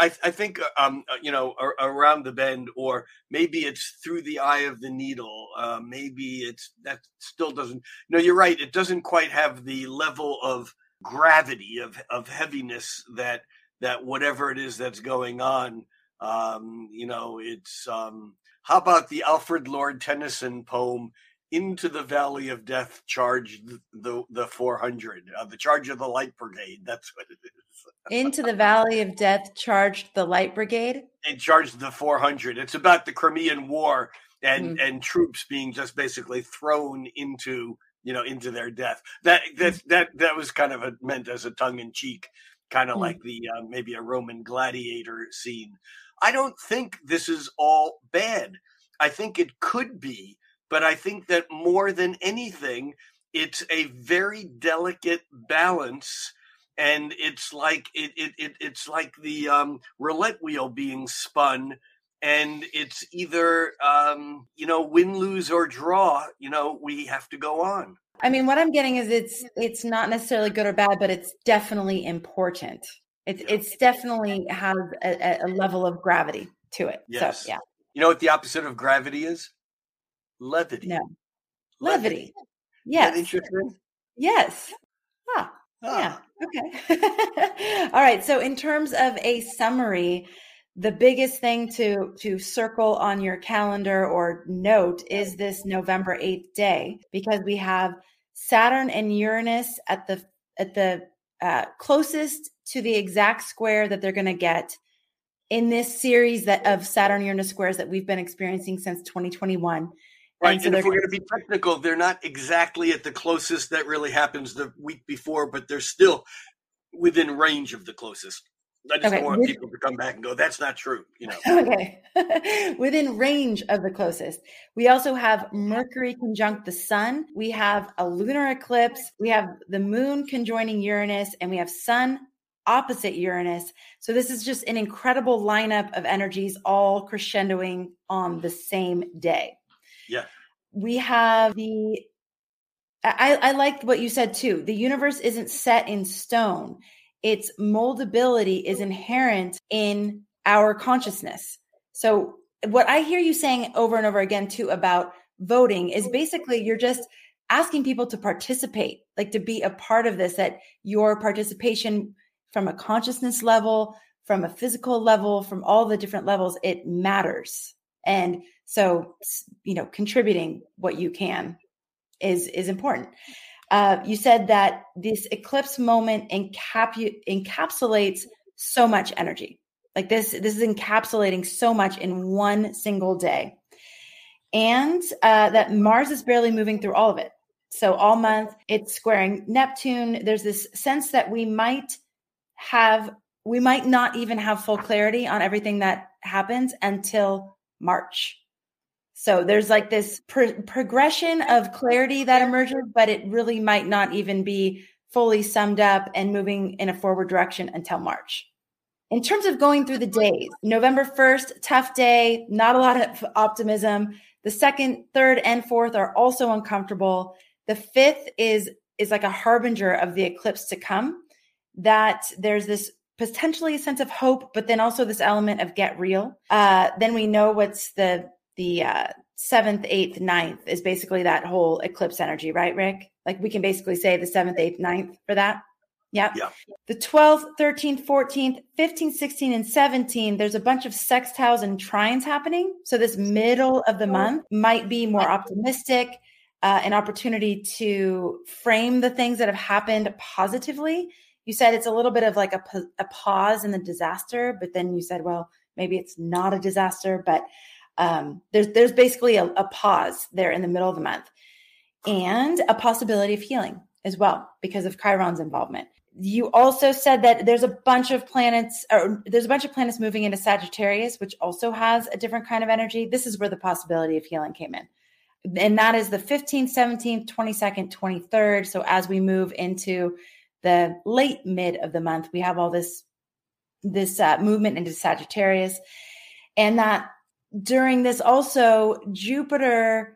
Around the Bend, or maybe it's Through the Eye of the Needle. Maybe it's that still doesn't. No, you're right. It doesn't quite have the level of gravity of heaviness that whatever it is that's going on. It's how about the Alfred Lord Tennyson poem? Into the Valley of Death charged the 400, the charge of the Light Brigade. That's what it is. Into the Valley of Death charged the Light Brigade? It charged the 400. It's about the Crimean War and troops being just basically thrown into their death. That was kind of meant as a tongue in cheek, kind of like the maybe a Roman gladiator scene. I don't think this is all bad. I think it could be. But I think that more than anything, it's a very delicate balance, and it's like it's like the roulette wheel being spun, and it's either win, lose, or draw. We have to go on. What I'm getting is it's not necessarily good or bad, but it's definitely important. It's definitely has a level of gravity to it. Yes. So, yeah. You know what the opposite of gravity is? Levity. No. Levity. Yes. Is that interesting? Yes. Yeah. Okay. All right. So in terms of a summary, the biggest thing to circle on your calendar or note is this November 8th day, because we have Saturn and Uranus at the closest to the exact square that they're going to get in this series of Saturn Uranus squares that we've been experiencing since 2021. Right, and if we're going to be technical, they're not exactly at the closest that really happens the week before, but they're still within range of the closest. I just don't want people to come back and go, that's not true. Okay. Within range of the closest. We also have Mercury conjunct the sun. We have a lunar eclipse. We have the moon conjoining Uranus, and we have sun opposite Uranus. So this is just an incredible lineup of energies all crescendoing on the same day. Yeah. We have I like what you said too. The universe isn't set in stone. Its moldability is inherent in our consciousness. So what I hear you saying over and over again too about voting is basically you're just asking people to participate, like to be a part of this, that your participation from a consciousness level, from a physical level, from all the different levels, it matters. And so, contributing what you can is important. You said that this eclipse moment encapsulates so much energy. Like this is encapsulating so much in one single day. And that Mars is barely moving through all of it. So all month it's squaring Neptune. There's this sense that we might not even have full clarity on everything that happens until March. So there's like this progression of clarity that emerges, but it really might not even be fully summed up and moving in a forward direction until March. In terms of going through the days, November 1st, tough day, not a lot of optimism. The 2nd, 3rd, and 4th are also uncomfortable. The 5th is like a harbinger of the eclipse to come, that there's this potentially a sense of hope, but then also this element of get real. Then we know what's the 7th, 8th, 9th is basically that whole eclipse energy, right, Rick? Like we can basically say the 7th, 8th, 9th for that. Yep. Yeah. The 12th, 13th, 14th, 15th, 16th, and 17th, there's a bunch of sextiles and trines happening. So this middle of the month might be more optimistic, an opportunity to frame the things that have happened positively. You said it's a little bit of like a pause in the disaster, but then you said, well, maybe it's not a disaster, but there's basically a pause there in the middle of the month, and a possibility of healing as well because of Chiron's involvement. You also said that there's a bunch of planets moving into Sagittarius, which also has a different kind of energy. This is where the possibility of healing came in. And that is the 15th, 17th, 22nd, 23rd. So as we move into the late mid of the month, we have all this movement into Sagittarius. And that during this also, Jupiter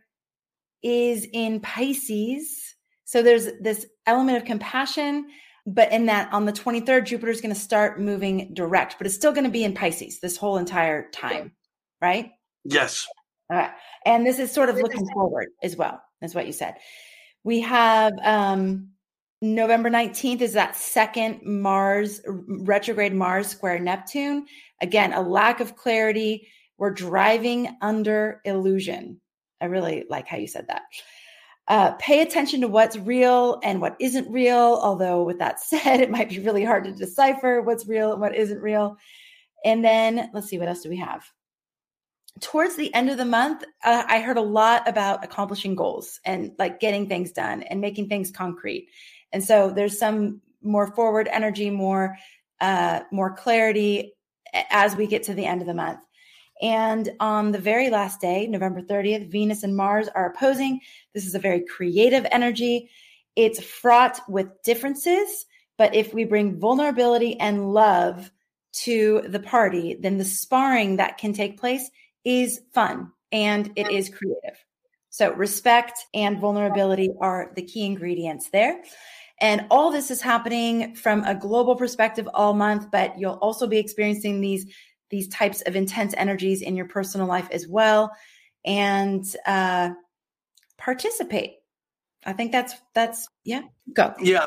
is in Pisces. So there's this element of compassion, but in that on the 23rd, Jupiter is going to start moving direct, but it's still going to be in Pisces this whole entire time, right? Yes. All right. And this is sort of looking forward as well, is what you said. We have November 19th is that second retrograde Mars square Neptune. Again, a lack of clarity. We're driving under illusion. I really like how you said that. Pay attention to what's real and what isn't real. Although with that said, it might be really hard to decipher what's real and what isn't real. And then let's see, what else do we have? Towards the end of the month, I heard a lot about accomplishing goals and like getting things done and making things concrete. And so there's some more forward energy, more clarity as we get to the end of the month. And on the very last day, November 30th, Venus and Mars are opposing. This is a very creative energy. It's fraught with differences, but if we bring vulnerability and love to the party, then the sparring that can take place is fun and it is creative. So respect and vulnerability are the key ingredients there. And all this is happening from a global perspective all month, but you'll also be experiencing these types of intense energies in your personal life as well. And participate. I think that's yeah, go. Yeah.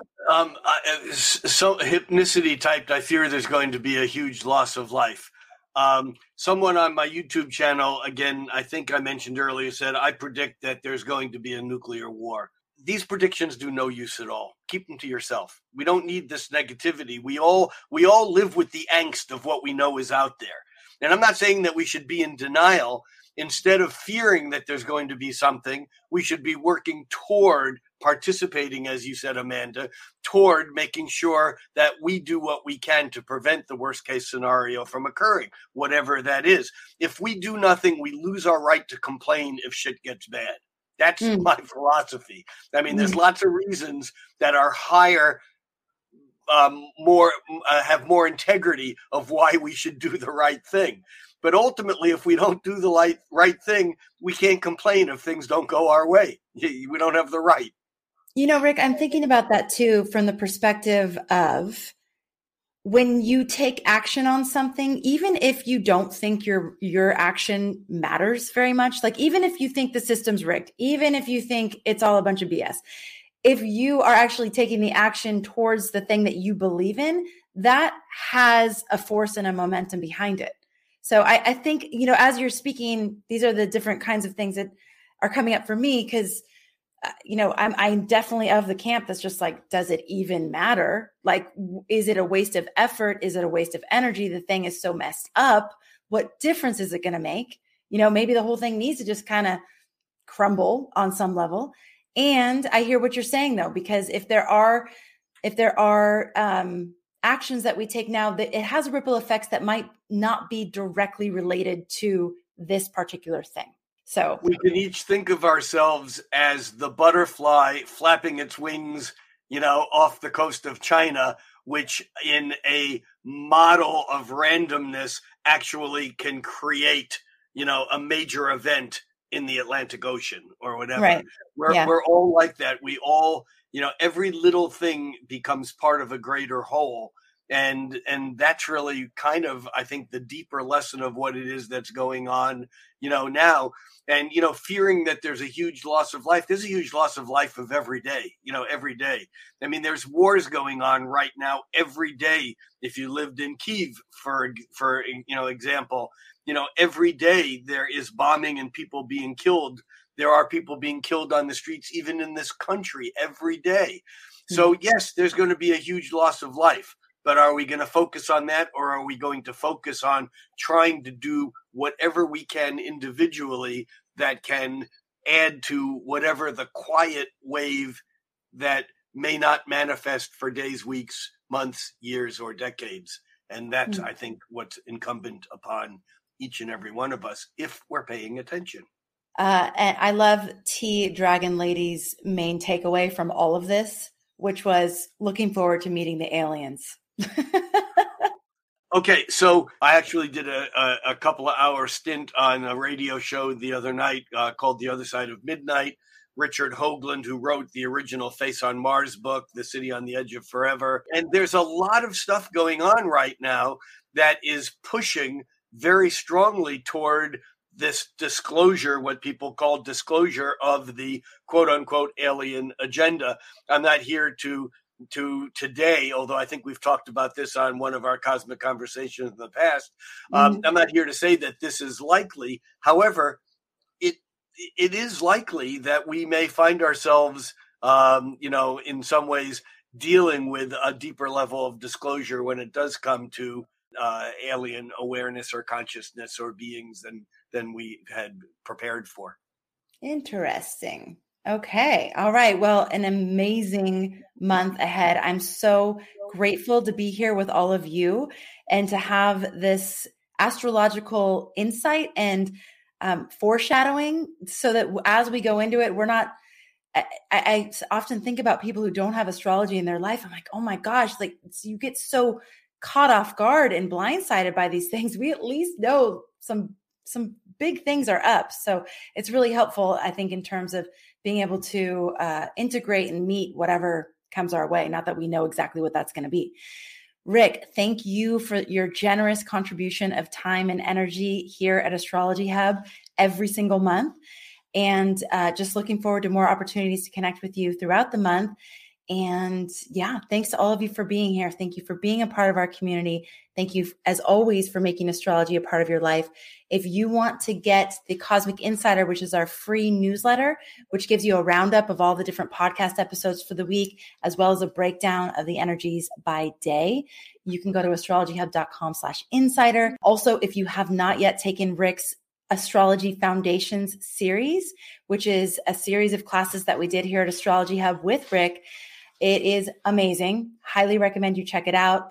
So hypnicity typed, I fear there's going to be a huge loss of life. Someone on my YouTube channel, again, I think I mentioned earlier, said, I predict that there's going to be a nuclear war. These predictions do no use at all. Keep them to yourself. We don't need this negativity. We all live with the angst of what we know is out there. And I'm not saying that we should be in denial instead of fearing that there's going to be something, we should be working toward participating, as you said, Amanda, toward making sure that we do what we can to prevent the worst case scenario from occurring, whatever that is. If we do nothing, we lose our right to complain if shit gets bad. That's my philosophy. I mean, there's lots of reasons that are higher, have more integrity of why we should do the right thing. But ultimately, if we don't do the right thing, we can't complain if things don't go our way. We don't have the right. You know, Rick, I'm thinking about that too from the perspective of when you take action on something, even if you don't think your action matters very much, like even if you think the system's rigged, even if you think it's all a bunch of BS, if you are actually taking the action towards the thing that you believe in, that has a force and a momentum behind it. So I think, you know, as you're speaking, these are the different kinds of things that are coming up for me because, you know, I'm definitely of the camp that's just like, does it even matter? Like, is it a waste of effort? Is it a waste of energy? The thing is so messed up. What difference is it going to make? You know, maybe the whole thing needs to just kind of crumble on some level. And I hear what you're saying though, because if there are actions that we take now, that it has ripple effects that might not be directly related to this particular thing. So we can each think of ourselves as the butterfly flapping its wings, you know, off the coast of China, which in a model of randomness actually can create, you know, a major event in the Atlantic Ocean or whatever. Right. We're all like that. We all, you know, every little thing becomes part of a greater whole. And that's really kind of, I think, the deeper lesson of what it is that's going on, you know, now. And, you know, fearing that there's a huge loss of life. There's a huge loss of life of every day, you know, every day. I mean, there's wars going on right now every day. If you lived in Kyiv, for you know, example, you know, every day there is bombing and people being killed. There are people being killed on the streets, even in this country, every day. So, yes, there's going to be a huge loss of life. But are we going to focus on that, or are we going to focus on trying to do whatever we can individually that can add to whatever the quiet wave that may not manifest for days, weeks, months, years, or decades? And that's, I think, what's incumbent upon each and every one of us if we're paying attention. And I love T Dragon Lady's main takeaway from all of this, which was looking forward to meeting the aliens. Okay, so I actually did a couple of hour stint on a radio show the other night called The Other Side of Midnight. Richard Hoagland, who wrote the original Face on Mars book, The City on the Edge of Forever. And there's a lot of stuff going on right now that is pushing very strongly toward this disclosure, what people call disclosure of the quote unquote alien agenda. I'm not here to today, although I think we've talked about this on one of our cosmic conversations in the past. I'm not here to say that this is likely. However, it is likely that we may find ourselves, you know, in some ways dealing with a deeper level of disclosure when it does come to alien awareness or consciousness or beings than we had prepared for. Interesting. Okay. All right. Well, an amazing month ahead. I'm so grateful to be here with all of you and to have this astrological insight and foreshadowing so that as we go into it, we're not, I often think about people who don't have astrology in their life. I'm like, oh my gosh, like you get so caught off guard and blindsided by these things. We at least know some big things are up. So it's really helpful, I think, in terms of being able to integrate and meet whatever comes our way. Not that we know exactly what that's going to be. Rick, thank you for your generous contribution of time and energy here at Astrology Hub every single month. And just looking forward to more opportunities to connect with you throughout the month. And yeah, thanks to all of you for being here. Thank you for being a part of our community. Thank you, as always, for making astrology a part of your life. If you want to get the Cosmic Insider, which is our free newsletter, which gives you a roundup of all the different podcast episodes for the week, as well as a breakdown of the energies by day, you can go to astrologyhub.com/insider. Also, if you have not yet taken Rick's Astrology Foundations series, which is a series of classes that we did here at Astrology Hub with Rick. It is amazing. Highly recommend you check it out.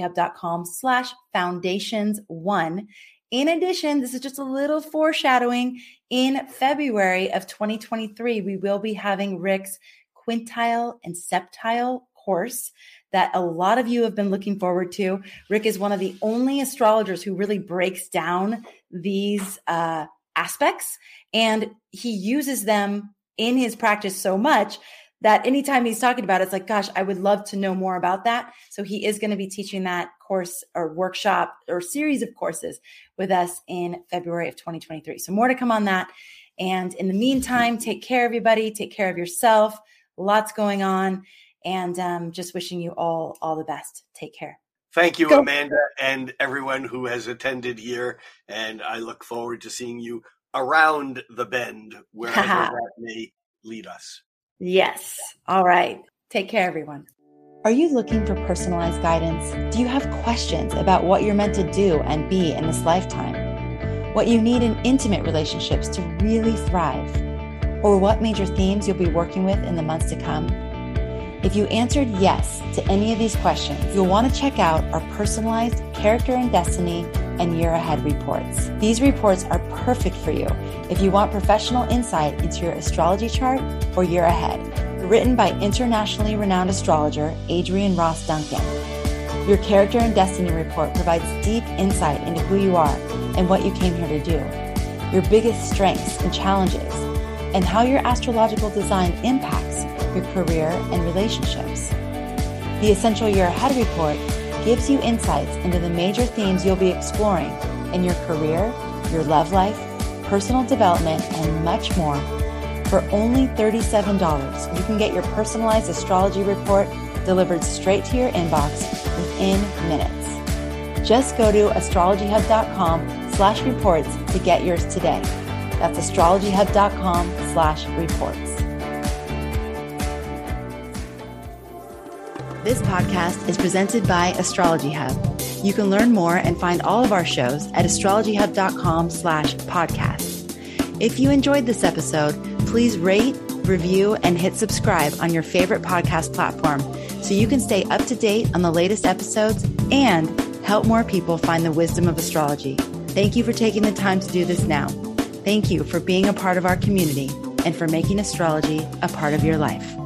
astrologyhub.com/foundations1. In addition, this is just a little foreshadowing. In February of 2023, we will be having Rick's quintile and septile course that a lot of you have been looking forward to. Rick is one of the only astrologers who really breaks down these aspects, and he uses them in his practice so much that anytime he's talking about it, it's like, gosh, I would love to know more about that. So he is going to be teaching that course or workshop or series of courses with us in February of 2023. So more to come on that. And in the meantime, take care, everybody. Take care of yourself. Lots going on. And just wishing you all the best. Take care. Thank you, Amanda, and everyone who has attended here. And I look forward to seeing you around the bend, wherever that may lead us. Yes. All right. Take care, everyone. Are you looking for personalized guidance? Do you have questions about what you're meant to do and be in this lifetime? What you need in intimate relationships to really thrive? Or what major themes you'll be working with in the months to come? If you answered yes to any of these questions, you'll want to check out our personalized character and destiny and year ahead reports. These reports are perfect for you if you want professional insight into your astrology chart or year ahead. Written by internationally renowned astrologer Adrienne Ross Duncan. Your character and destiny report provides deep insight into who you are and what you came here to do, your biggest strengths and challenges, and how your astrological design impacts your career and relationships. The Essential Year Ahead report gives you insights into the major themes you'll be exploring in your career, your love life, personal development, and much more. For only $37, you can get your personalized astrology report delivered straight to your inbox within minutes. Just go to astrologyhub.com/reports to get yours today. That's astrologyhub.com/reports. This podcast is presented by Astrology Hub. You can learn more and find all of our shows at astrologyhub.com/podcast. If you enjoyed this episode, please rate, review, and hit subscribe on your favorite podcast platform so you can stay up to date on the latest episodes and help more people find the wisdom of astrology. Thank you for taking the time to do this now. Thank you for being a part of our community and for making astrology a part of your life.